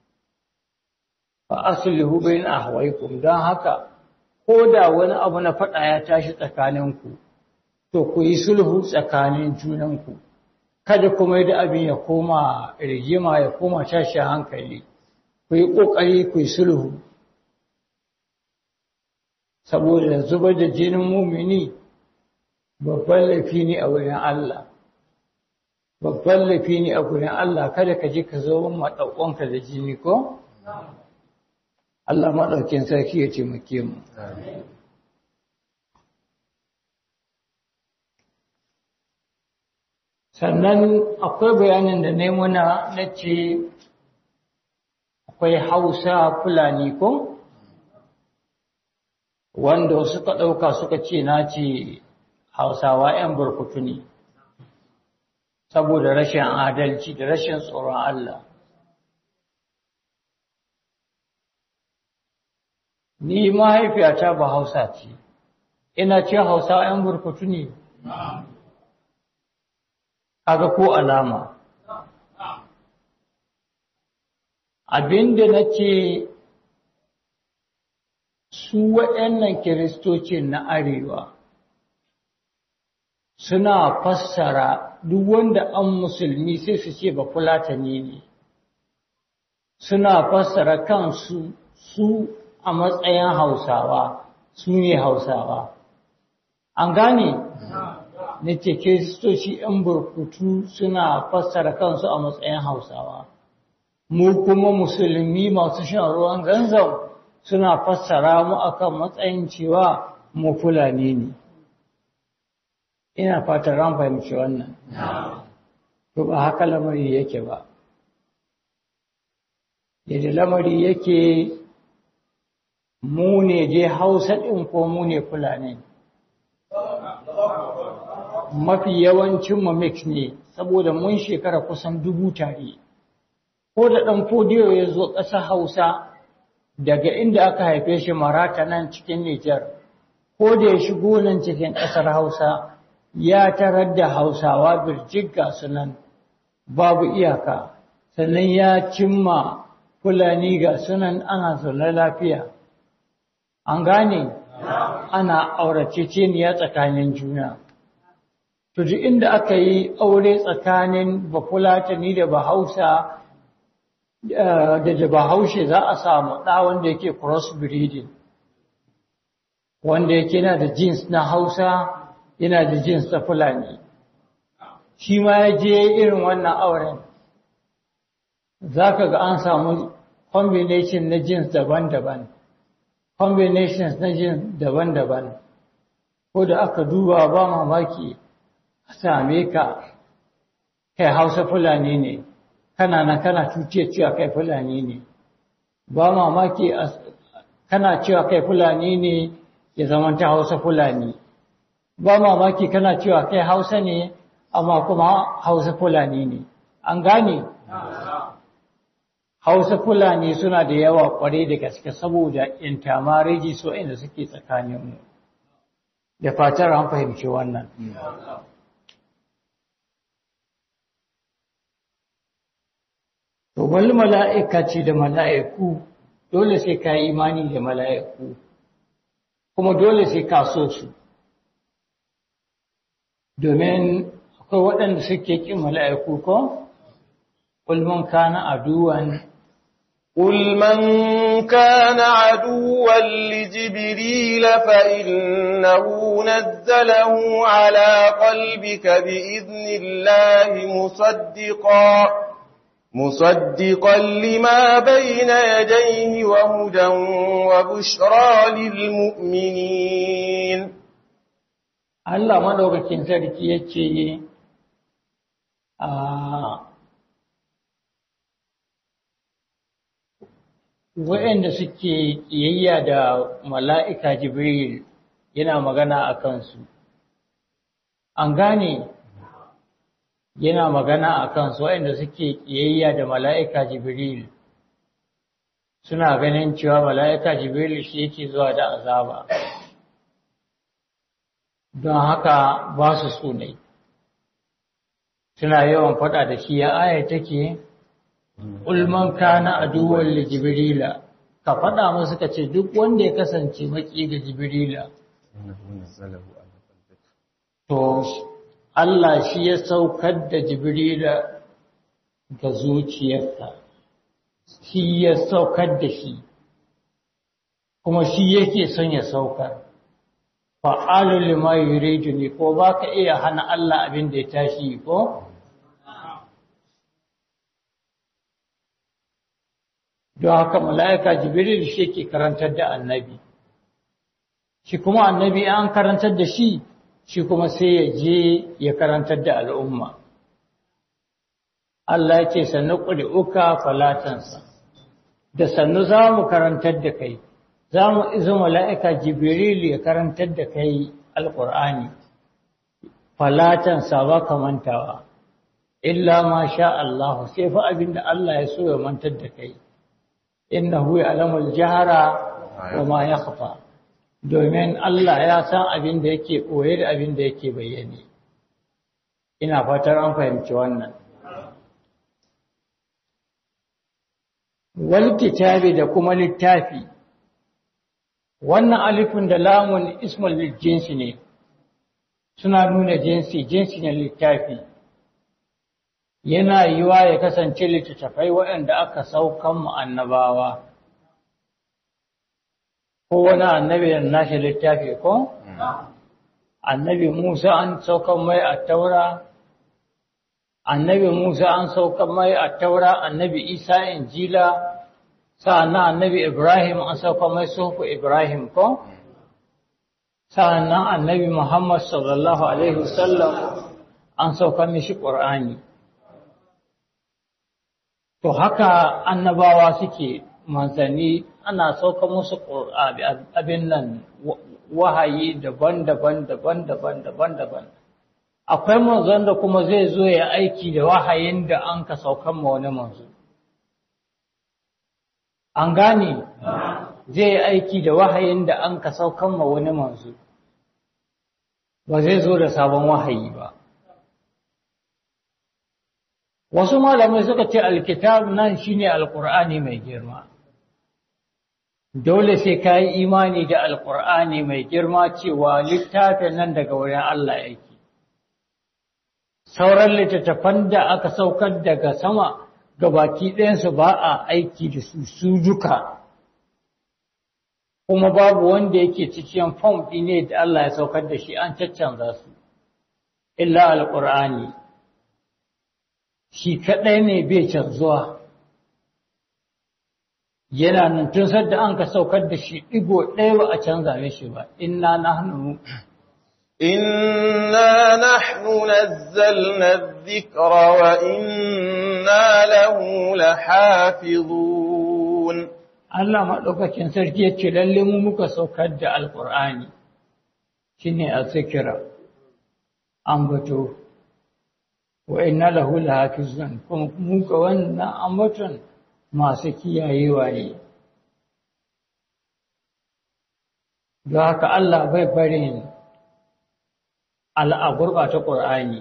fa aslihu bain ahwaikum dan haka ko da wani abu na fada ya tashi tsakaninku to ku yi sulhu tsakanin junanku kada kuma da abin ya koma rigima ya koma tashi hankali ku yi kokari ku yi sulhu saboda zubar da jinin mumini babban laifi ne a wurin Allah babban laifi ne a wurin Allah kada ka je ka zo madaukanka da jini ko Allah madaukin sarki ya taimake mu amin sannan akwai bayanin da ne muna na ce akwai Hausa Fulani ko wanda suka ɗauka suka ce na ce Hausawa 'yan burkutu ne saboda rashin adalci da rashin tsoron Allah ni mahaifiyata ba Hausa ce ina ce Hausawa 'yan burkutu ne kaga ko alama abinda nace su waɗannan kiristocin na arewa suna fassara duk wanda an musulmi sai su ce ba fulatani ne suna fassara kansu su a matsayin Hausawa su ne Hausawa an gane nace kiristoci ‘yan burkutu suna fassara kansu a matsayin Hausawa, mu kuma musulmi masu shan ruwan ganzau suna fassara mu akan matsayin cewa mu Fulani ne. Ina fatan ran fahimci wannan. To ba haka lamari yake ba. Yadda lamari yake mu ne je Hausa ɗin ko mu ne Fulani. Mafi yawancin mu mix ne saboda mun shekara kusan 1000 tare ko da dan fodiyo ya zo ƙasar Hausa daga inda aka haife shi Marata nan cikin Niger ko da ya shigo nan cikin ƙasar Hausa ya tarar da Hausawa birjigga sunan babu iyaka sannan ya cimma Fulani ga sunan ana zaune lafiya an gane ana auraceceniya tsakanin juna to duk inda aka yi aure tsakanin Bafulatani da Bahausa da Bahaushe za a samu ɗa wanda yake cross breeding wanda yake yana da jeans na Hausa yana da jeans na Fulani shi ma ya je irin wannan auren zaka ga an samu combination na jeans daban-daban combinations na jeans daban-daban ko da aka duba ba mamaki same ka kai Hausa Fulani ne kana tuce cewa kai Fulani ne ba mamaki kana cewa kai Fulani ne ya zama ta Hausa Fulani ba mamaki kana cewa kai Hausa ne amma kuma Hausa Fulani ne an gane Hausa Fulani suna da yawa kware da gaske saboda intermarriage so inda suke tsakaninmu da fatar an fahimci wannan to wal mala'ikaci da mala'iku dole sai ka yi imani da mala'iku kuma dole sai ka so su domin akwai waɗanda suke ƙin mala'iku ko qul man kana aduwan قل من كان عدوا لجبريل فإنه نزله على قلبك بإذن الله مصدقا لما بين يديه وهدى وبشرى للمؤمنين. Allah madaukakin sarki yace waɗanda suke ƙiyayya da mala'ika Jibril yana magana a kansu. An gane yana magana a kansu waɗanda suke ƙiyayya da mala'ika Jibril suna ganin cewa mala'ika Jibril shi yake zuwa da azaba. Don haka ba su sunai. Suna yawan faɗa da shi ya aya take, Ulman kana aduwwan li Jibrila, ka faɗa musu ka ce duk wanda ya kasance maki ga Jibrila. To, Allah shi ya saukar da Jibrila ga zuciyarka, shi ya saukar da shi, kuma shi yake son ya saukar. Fa'alul lima yuridu ne, ko ba ka iya hana Allah abin da ya tashi ko? Don haka mala'ika Jibril shi ke karantar da annabi, shi kuma annabi an karantar da shi kuma sai ya je ya karantar da al'umma. Allah ya ce, sannu ƙuri'uka falatansa, da sannu za mu karantar da kai, za mu izo mala'ika Jibril ya karantar da kai al'ur'ani, falatansa ba ka mantawa, illa ma sha Allah, sai fa abin da Allah ya so ya mantar da kai. Innahu ya'lamul jahra wa ma yakhfa, domin Allah ya san abin da yake koye da abin da yake bayyane. Ina fatar an fahimci wannan. Wal kitabi da kuma littafi, wannan alifin da lamun ismul jinsi ne, suna nuna jinsi ne littafi. Yana yiwa ya kasance littattafai waɗanda aka saukan mu annabawa, ko wani annabi da nashi littafi ko? Annabi Musa an saukan mai a taura, annabi Musa an saukan mai a taura, annabi Isa injila, sa'annan annabi Ibrahim an saukan mai sufu Ibrahim ko? Sa'annan annabi Muhammad sallallahu Alaihi wasallam an saukan mishi ƙur'ani. To haka annabawa suke manzanni ana sauka musu abin nan wahayi daban-daban. Akwai manzon da kuma zai zo ya aiki da wahayin da an ka saukan ma wani manzo. An gane zai aiki da wahayin da an ka saukan ma wani manzo. Ba zai zo da sabon wahayi ba. Wasu malamai suka ce alkitab nan shine alqur'ani mai girma. Dole sai ka yi imani da alqur'ani mai girma cewa littafin nan daga wurin Allah yake. Sauran littattafan da aka saukar daga sama gabaki ɗayansu ba a aiki da su duka. Kuma babu wanda yake cikin fom ne da Allah ya saukar da shi an caccanza su. Illa alqur'ani. Shi kaɗai ne bai canzuwa, yana nan tun sadda an ka saukar da shi ɗigo ɗaya ba a canza mishi ba, inna nahnu nazzalna dhikra wa inna lahu lahafizun. Allah maɗaukakin sarki ya ce lalle mu muka saukar da alƙur'ani shine az-zikra ambato. Wa inna lahu lahafizun, kuma mu ga wannan ambaton masu kiyayewa ne. Don haka Allah bai barin al'agurba ta Ƙur'ani.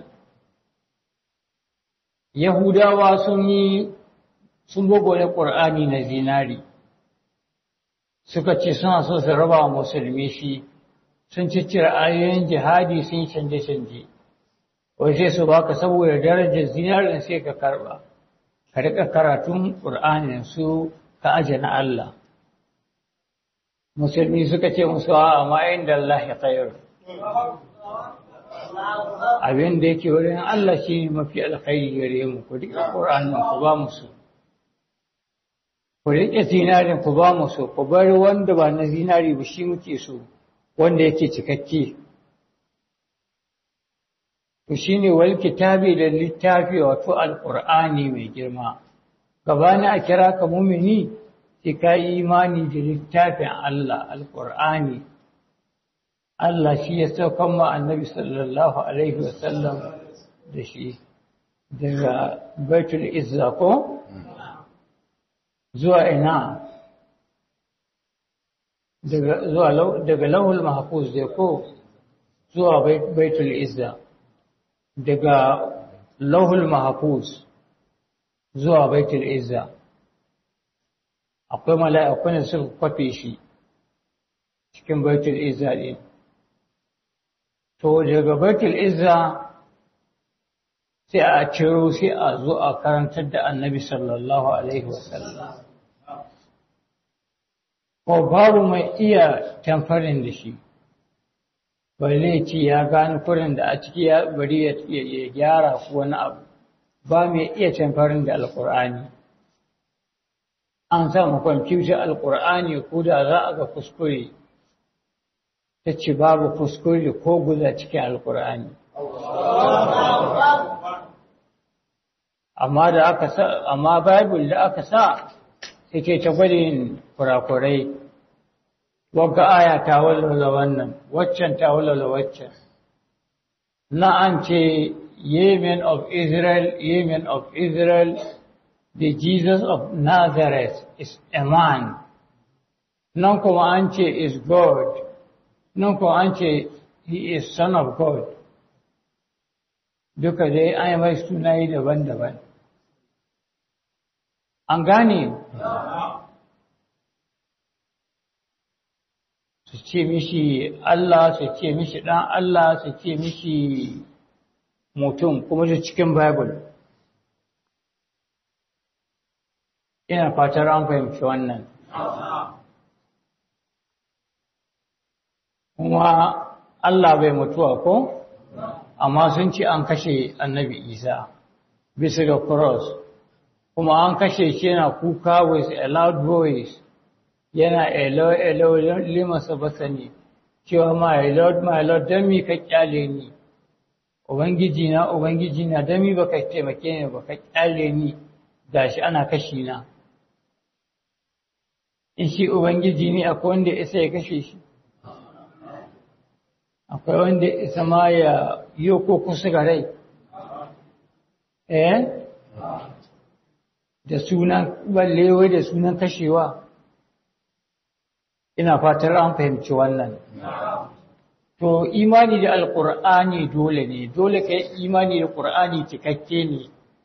Yahudawa sun gogone Ƙur'ani na zinari, suka ce suna so su raba wa musulmi shi, sun ciccire ayoyin jihadi sun canje-canje. Wai sai su baka saboda darajar zinarin sai ka karba ka rika karatun Qur'anin su ka aje na Allah musulmi suka ce musu amma inda Allah ya khairu abin da yake wurin Allah shi ne mafi alkhairi gare mu ku riƙe Qur'anin ku ba mu su ku riƙe zinarin ku ba mu su ku bar wanda ba na zinari ba shi muke so wanda yake cikakke to shine wal kitabi da littafi wato alqur'ani mai girma gabani a kira ka mu'mini sai ka yi imani da littafin Allah alqur'ani Allah shi ya saukan ma annabi sallallahu alaihi wasallam da shi daga baitul izza ko zuwa ina daga lauhul mahfuz da ko zuwa baitul izza daga lauhul mahfuz zuwa baitul izza akwai mala'iku ne suka kwafe shi cikin baitul izza din to daga baitul izza sai a ciro sai a zo a karantar da annabi sallallahu alaihi wasallam ko babu mai iya tamfarin da shi balle ce ya gano kurin da a ciki ya bari ya gyara ko wani abu ba mai iya tamfarin da alkur'ani an samu kwamfutar alkur'ani ko da za a ga kuskure ta ce babu kuskure ko guza cikin alkur'ani amma da aka sa amma bible da aka sa take ta gwadin kurakurai wagga aya ta walwala wannan waccan ta walwala waccan na an ce Yemen of Israel the Jesus of Nazareth is a man nan kuma an ce is God nan kuma an ce he is son of God duka dai an yi mai sunayi daban-daban an gane su ce mishi Allah su ce mishi ɗan Allah su ce mishi mutum kuma su cikin Bible ina fatar an fahimci wannan kuma Allah bai mutuwa ko amma sun ce an kashe annabi Isa bisa ga cross kuma an kashe shi yana kuka with a loud voice yana elo lima sabasani cewa my lord dan mi ka kyale ni ubangiji na dan mi baka taimake ni baka kyale ni gashi ana kashi na in shi ubangiji ne akwai wanda isa ya kashe shi akwai wanda isa ma ya yi ko kusa ga rai da sunan ballewa da sunan kashewa ina fatar an fahimci wannan to imani da alqur'ani dole ne dole kai imani da qur'ani cikakke ne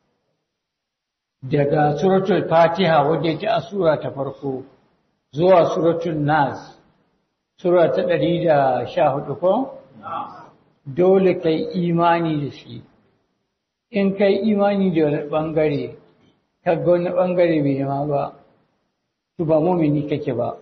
daga suratul fatiha wadda ta sura ta farko zuwa suratul nas sura ta 114 ko dole kai imani da shi in kai imani da wani bangare kaga wani bangare bai ma ba to ba mu'mini kake ba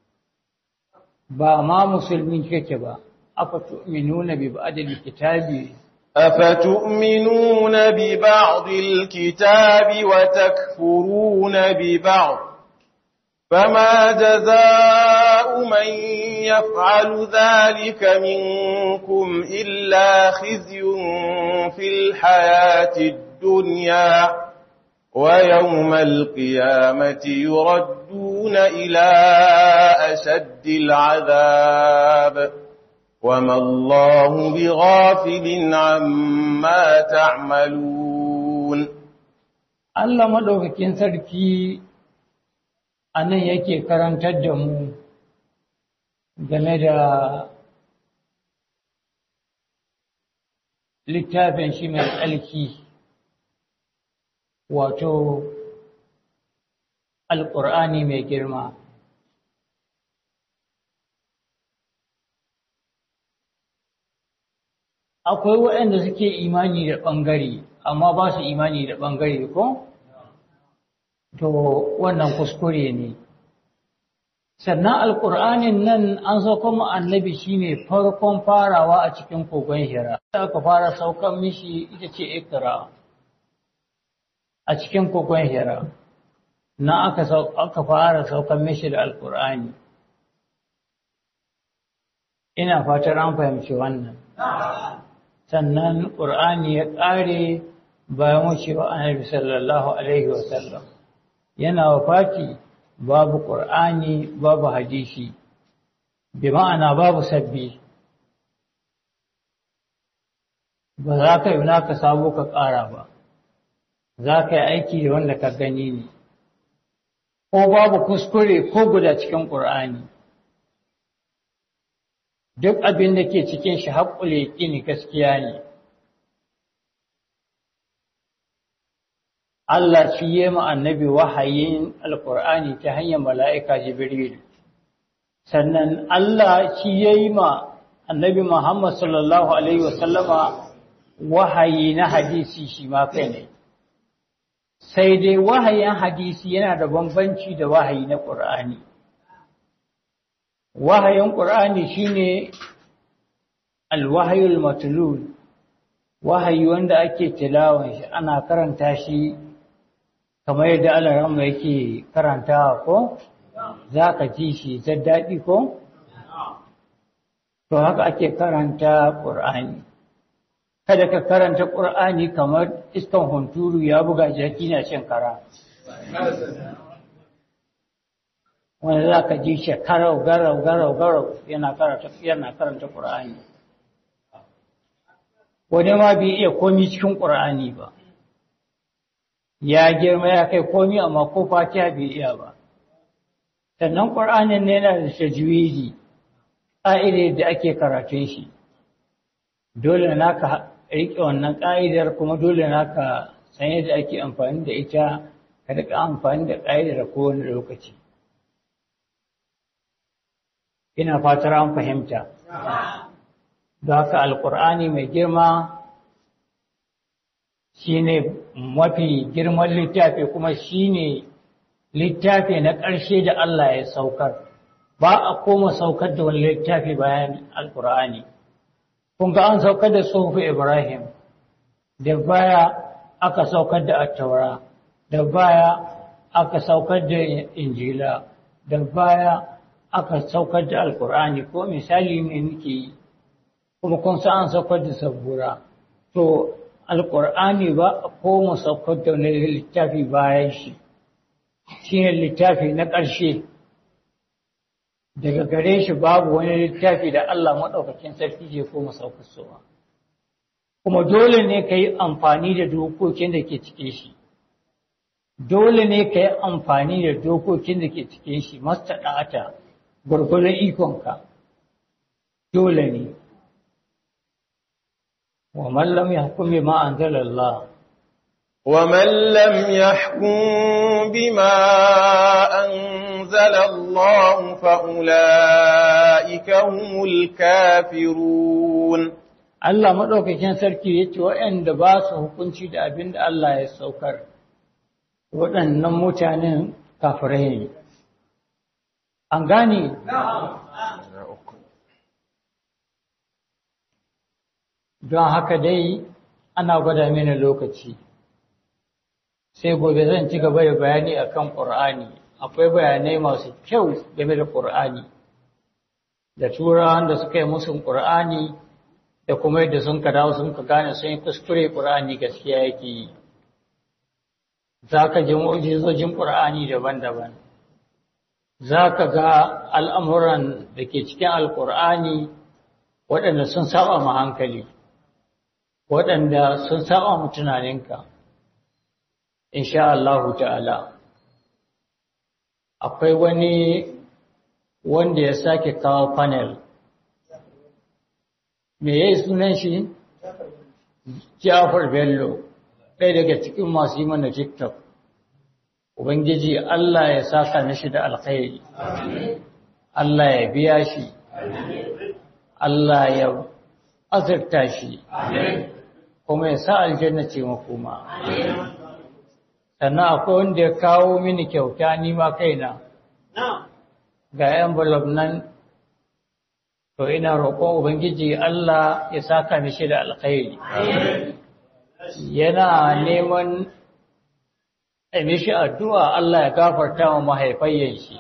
ba ma musulmi kake ba afatu'minuna bi ba'dil kitabi أفتؤمنون ببعض الكتاب وتكفرون ببعض فما جزاء من يفعل ذلك منكم إلا خزي في الحياة الدنيا ويوم القيامة يردون إلى أشد العذاب وما الله بغافل عما تعملون الله madaukakin sarki anan yake karantar da mu game da littafin shi mai tsarki wato alƙur'ani mai girma akwai waɗanda suke imani da ɓangare amma ba su imani da ɓangare ko to wannan kuskure ne. Sannan alƙur'anin nan an sauka mu annabi shine farkon farawa a cikin kogon Hira. Aka fara saukan mishi ita ce Iqra a cikin kogon Hira. Na aka fara saukan mishi da alƙur'ani. Ina fatar an fahimci wannan. Sannan ƙur'ani ya ƙare bayan wucewa annabi sallallahu alaihi wasallam. Yana wafati babu ƙur'ani babu hadisi, bi ma'ana babu sabbi. Ba za ka yi naka sabo ka ƙara ba, za ka yi aiki da wanda ka gani ne. Ko babu kuskure ko guda cikin ƙur'ani. Duk abin da ke cikin shi haƙƙul yaƙini gaskiya ne. Allah shi ya ma annabi wahayin alƙur'ani ta hanyar mala'ika Jibril. Sannan Allah shi ya yi ma annabi Muhammad sallallahu Alaihi wasallama wahayi na hadisi shi ma kai ne. Sai dai wahayin hadisi yana da bambanci da wahayi na ƙur'ani. Wahayin ƙur'ani shi ne alwahayul matlul, wahayi wanda ake tilawan shi ana karanta shi kamar yadda Alaramma yake karantawa ko za ka ji shi ta daɗi ko? To haka ake karanta ƙur'ani. Kada ka karanta ƙur'ani kamar iskan hunturu ya buga jaki na cin kara. Wanda za ka ji shi karau garau yana karanta ƙur'ani. Wani ma bai iya komi cikin ƙur'ani ba. Ya girma ya kai komi amma ko fatiha bai iya ba. Sannan ƙur'anin ne yana da tajwidi, ƙa'idar da ake karatun shi. Dole na ka riƙe wannan ƙa'idar kuma dole na ka san yadda ake amfani da ita, ka riƙa amfani da ƙa'idar kowane lokaci. Ina fatar an fahimta. Don haka Alƙur'ani mai girma shi ne mafi girman littafi kuma shi ne littafi na ƙarshe da Allah ya saukar. Ba a koma saukar da wani littafi bayan Alƙur'ani. Kun ga an saukar da Suhufu Ibrahim, da baya aka saukar da Attaura, da baya aka saukar da Injila, da baya aka saukar da Alƙur'ani, ko misali ne nake yi, kuma kun san an saukar da Zabura. To, Alƙur'ani ba a koma saukar da wani littafi bayan shi, shi ne littafi na ƙarshe. Daga gare shi babu wani littafi da Allah maɗaukakin sarki je koma saukarsowa. Kuma dole ne ka yi amfani da dokokin da ke cikin shi. Dole ne ka yi amfani da dokokin da ke cikin shi, mastaɗa'ata, gwargwadon ikonka. Dole ne. ومن لم يحكم بما أنزل الله ومن لم يحكم بما أنزل الله فأولئك هم الكافرون Allah madaukakin sarki yace waɗanda ba su hukunci da abin da Allah ya saukar waɗannan mutanen kafirai ne. An gane? Don haka dai ana gwada mini lokaci. Sai gobe zan ci gaba da bayani akan Qur'ani. Akwai bayanai masu kyau game da Qur'ani. Da turawan da suka yi musun Qur'ani da kuma yadda sun ka dawo sun ka gane sun yi kuskure Qur'ani gaskiya yake yi. Za ka ji mu'jizojin Qur'ani daban-daban. Za ka ga al'amuran da ke cikin Al-Qur'ani waɗanda sun saba ma hankali. Waɗanda sun saba mu tunaninka, insha Allahu ta'ala. Akwai wani wanda ya sake kawo panel. Me ya yi sunan shi? Jafar Bello, ɗaya daga cikin masu yi mana TikTok. Ubangiji Allah ya saka mishi da alkhairi. Allah ya biya shi. Allah ya azurta shi. Kuma ya sa aljanna ce makoma. sannan akwai wanda ya kawo mini kyauta ni ma kaina ga envelope nan, to ina roƙon Ubangiji Allah ya saka mishi da alkhairi. Yana neman a mishi addu'a Allah ya gafarta wa mahaifayyan shi.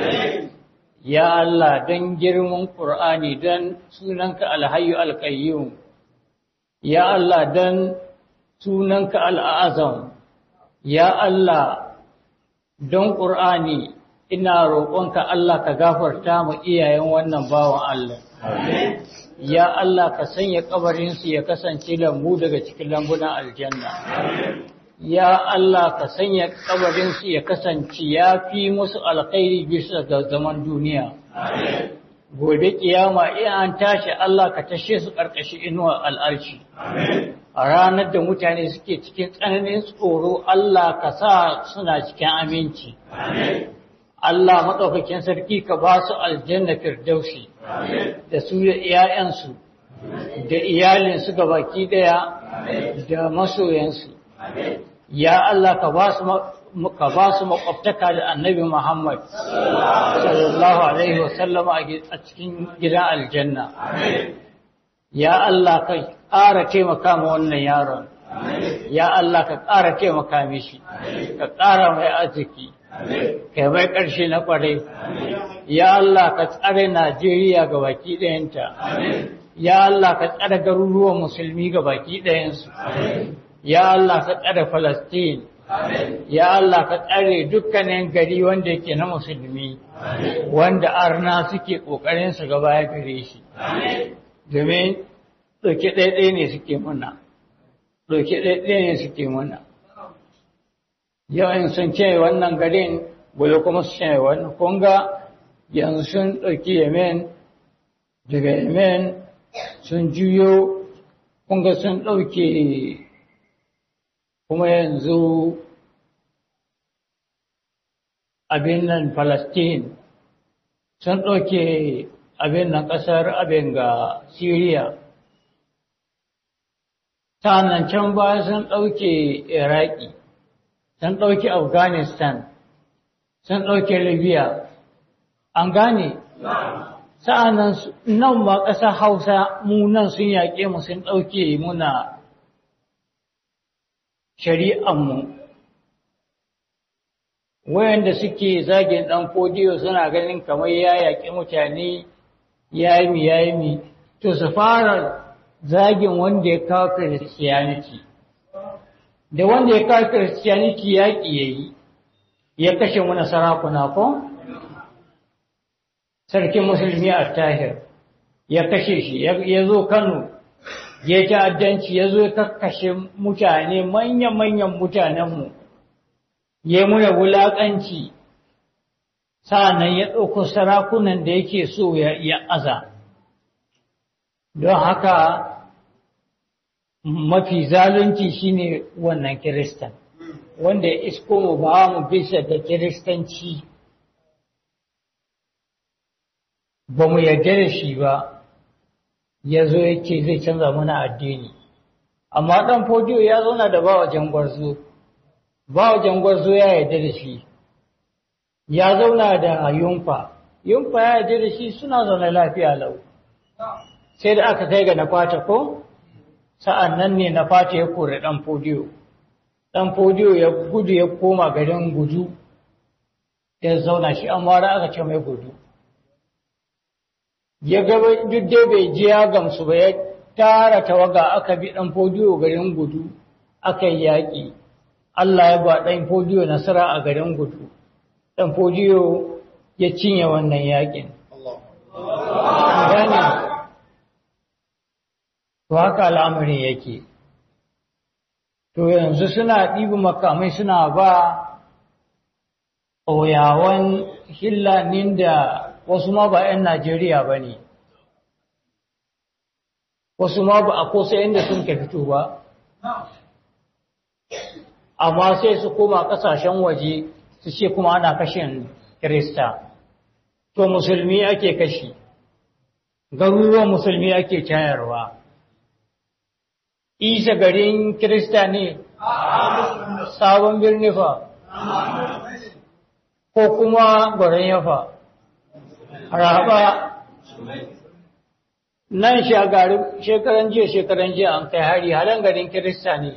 Ya Allah don girman Ƙur'ani don sunanka alhayu alƙayyum. Ya Allah don sunanka al'azam. Ya Allah don Ƙur'ani ina roƙonka Allah ka gafarta mu iyayen wannan bawan Allah. Ya Allah ka sanya kabarinsu ya kasance lambu daga cikin lambunan aljanna. Ya Allah ka sanya kabarinsu ya kasance ya fi musu alkhairi bisa ga zaman duniya. Gobe kiyama in an tashi Allah ka tashe su ƙarƙashin inuwar al'arshi. A ranar da mutane suke cikin tsananin tsoro Allah ka sa suna cikin aminci. Allah maɗaukakin sarki ka ba su aljanna firdausi da su da ‘ya'yansu da iyalinsu ga baki ɗaya da masoyansu. Ya Allah ka ba su maƙwabtaka da annabi Muhammad sallallahu Alaihi wasallam a cikin gidan aljanna. Ya Allah ka ƙara taimaka ma wannan yaron. Ya Allah ka ƙara taimaka mishi, ka ƙara mai arziki. Kai mai ƙarshe na ƙwarai. Ya Allah ka tsare Najeriya ga baki ɗayanta. Ya Allah ka tsare garuruwan musulmi ga baki ɗayansu. Ya Allah ka tsare Falastin. Ya Allah ka tsare dukkanin gari wanda yake na musulmi, wanda arna suke ƙoƙarin su gaba ya gare shi. Domin ɗauke ɗaiɗai ne suke muna. Ɗauke ɗaiɗai ne suke muna. Yawan sun ce wannan garin gobe kuma su ce wannan kunga yanzu sun ɗauki Yemen, daga Yemen sun juyo kunga sun ɗauke kuma yanzu abin nan Palestine sun ɗauke abin nan ƙasar abin ga Syria. Sa'annan can baya sun ɗauke Iraki. Sun ɗauki Afghanistan, sun ɗauki Libya, an gane? Sa'an nan ma ƙasar Hausa mu nan sun yaƙe mu sun ɗauke muna shari'anmu. Wayanda suke zagin ɗan fodiyo suna ganin kamar ya yaƙi mutane ya yi mi, to su fara zagin wanda ya kawo Christianity. Da wanda ya kawo Christianity yaƙi ya yi, ya kashe muna sarakuna ko? Sarkin Musulmi a Tahir, ya kashe shi, ya zo Kano, ya ta'addanci, ya zo ya kakkashe mutane, manyan mutanenmu, ya muna wulaƙanci, sa'annan ya ɗauko sarakunan da yake so ya aza. Don haka, mafi zalunci shine wannan Kiristan, wanda ya isko mu ba mu bisa da Kiristanci, ba mu yarda da shi ba, ya zo yake zai canza mana addini. Amma ɗan fodiyo ya zauna da bawa jangwarzo, bawa jangwarzo ya yarda da shi, ya zauna da yunfa ya yarda da shi suna zaune lafiya lau. Sai da aka kai ga na fata ko? Sa'an nan ne na fata ya kore ɗan fodiyo. Ɗan fodiyo ya gudu ya koma garin Gudu, ya zauna shi an mara aka ce mai Gudu. Ya gaba duk dai bai ji ya gamsu ba ya tara tawaga aka bi ɗan fodiyo garin Gudu, aka yi yaƙi. Allah ya ba ɗan fodiyo nasara a garin Gudu. Ɗan fodiyo ya cinye wannan yaƙin. To haka al'amarin yake. To yanzu suna ɗibi makamai suna ba ƙauyawan hillanin da wasu ma ba ‘yan Najeriya ba ne, wasu ma ba a kosa inda sun ka fito ba, amma sai su koma ƙasashen waje su ce kuma ana kashin Kirista. To musulmi ake kashi, garuruwan musulmi ake tayarwa. Isa garin Kirista ne, Sabon Birni fa ko kuma Gwaran Yafa Haraba nan shagari shekaran jiya an kai hari halan garin Kirista ne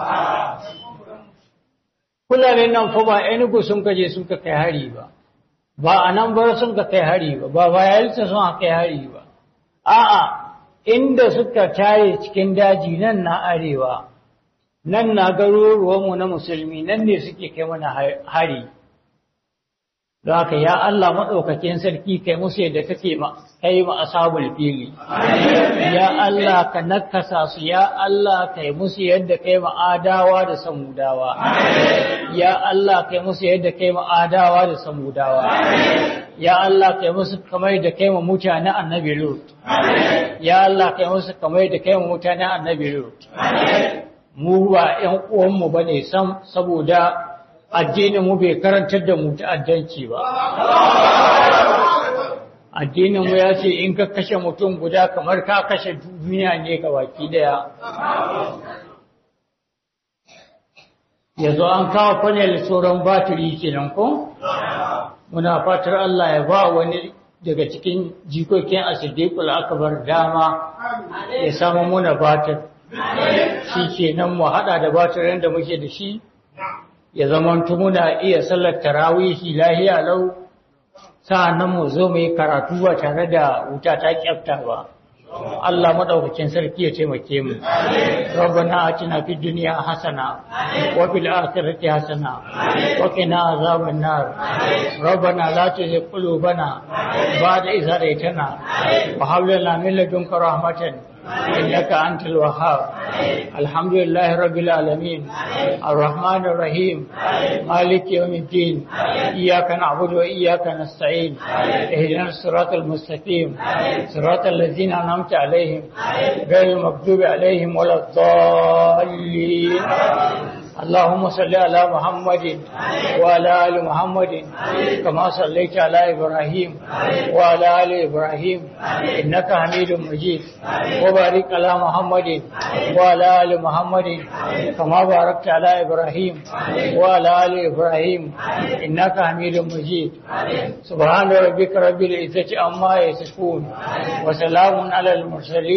kullane nan fa ba Enugu sun kaje sun kai hari ba a nan bar sun kai hari ba Bayelsa sun kai hari ba a'a inda suka tare cikin daji nan na arewa nan na garuruwanmu na musulmi nan ne suke kai mana hari don haka ya Allah maɗaukakin sarki kai musu yadda kake kai ma ashabul fili ya Allah ka nakasa su ya Allah kai musu yadda kai ma adawa da samudawa ya Allah kai musu yadda kai ma adawa da samudawa ya Allah kai musu kamar da kai ma mutanen annabi Lut ya Allah kai musu kamar da kai ma mutanen annabi Lut mu ba ƴan uwanmu bane sam saboda addinin mu bai karantar da mu ta'addanci ba addinin mu ya ce in ka kashe mutum guda kamar ka kashe duniya ne ga baki daya yanzu an kawo panel sauran batiri kenan ko muna fatar Allah ya ba wani daga cikin jikokin As-Siddiqul Akbar dama ya samu muna batir shi kenan mu hada da batirin da muke da shi ya zamantu muna iya sallar tarawihi lahiya lau sa'annan mu zo mu yi karatu ba tare da wuta ta kyafta ba Allah madaukakin sarki ya taimake mu rabbana atina fid dunya hasana wa fil akhirati hasana wa qina azaban nar rabbana la tuzigh qulubana ba'da idh hadaytana wa hab lana min ladunka rahmatan إنك أنت الوهاب الحمد لله رب العالمين الرحمن الرحيم مالك يوم الدين إياك نعبد وإياك نستعين اهدنا الصراط المستقيم صراط الذين أنعمت عليهم غير المغضوب عليهم ولا الضالين اللهم صل على محمد وعلى آل محمد كما صليت على إبراهيم وعلى آل إبراهيم إنك حميد مجيد وبارك على محمد وعلى آل محمد كما باركت على إبراهيم وعلى آل إبراهيم إنك حميد مجيد سبحان ربك رب العزة عما يصفون وسلام على المرسلين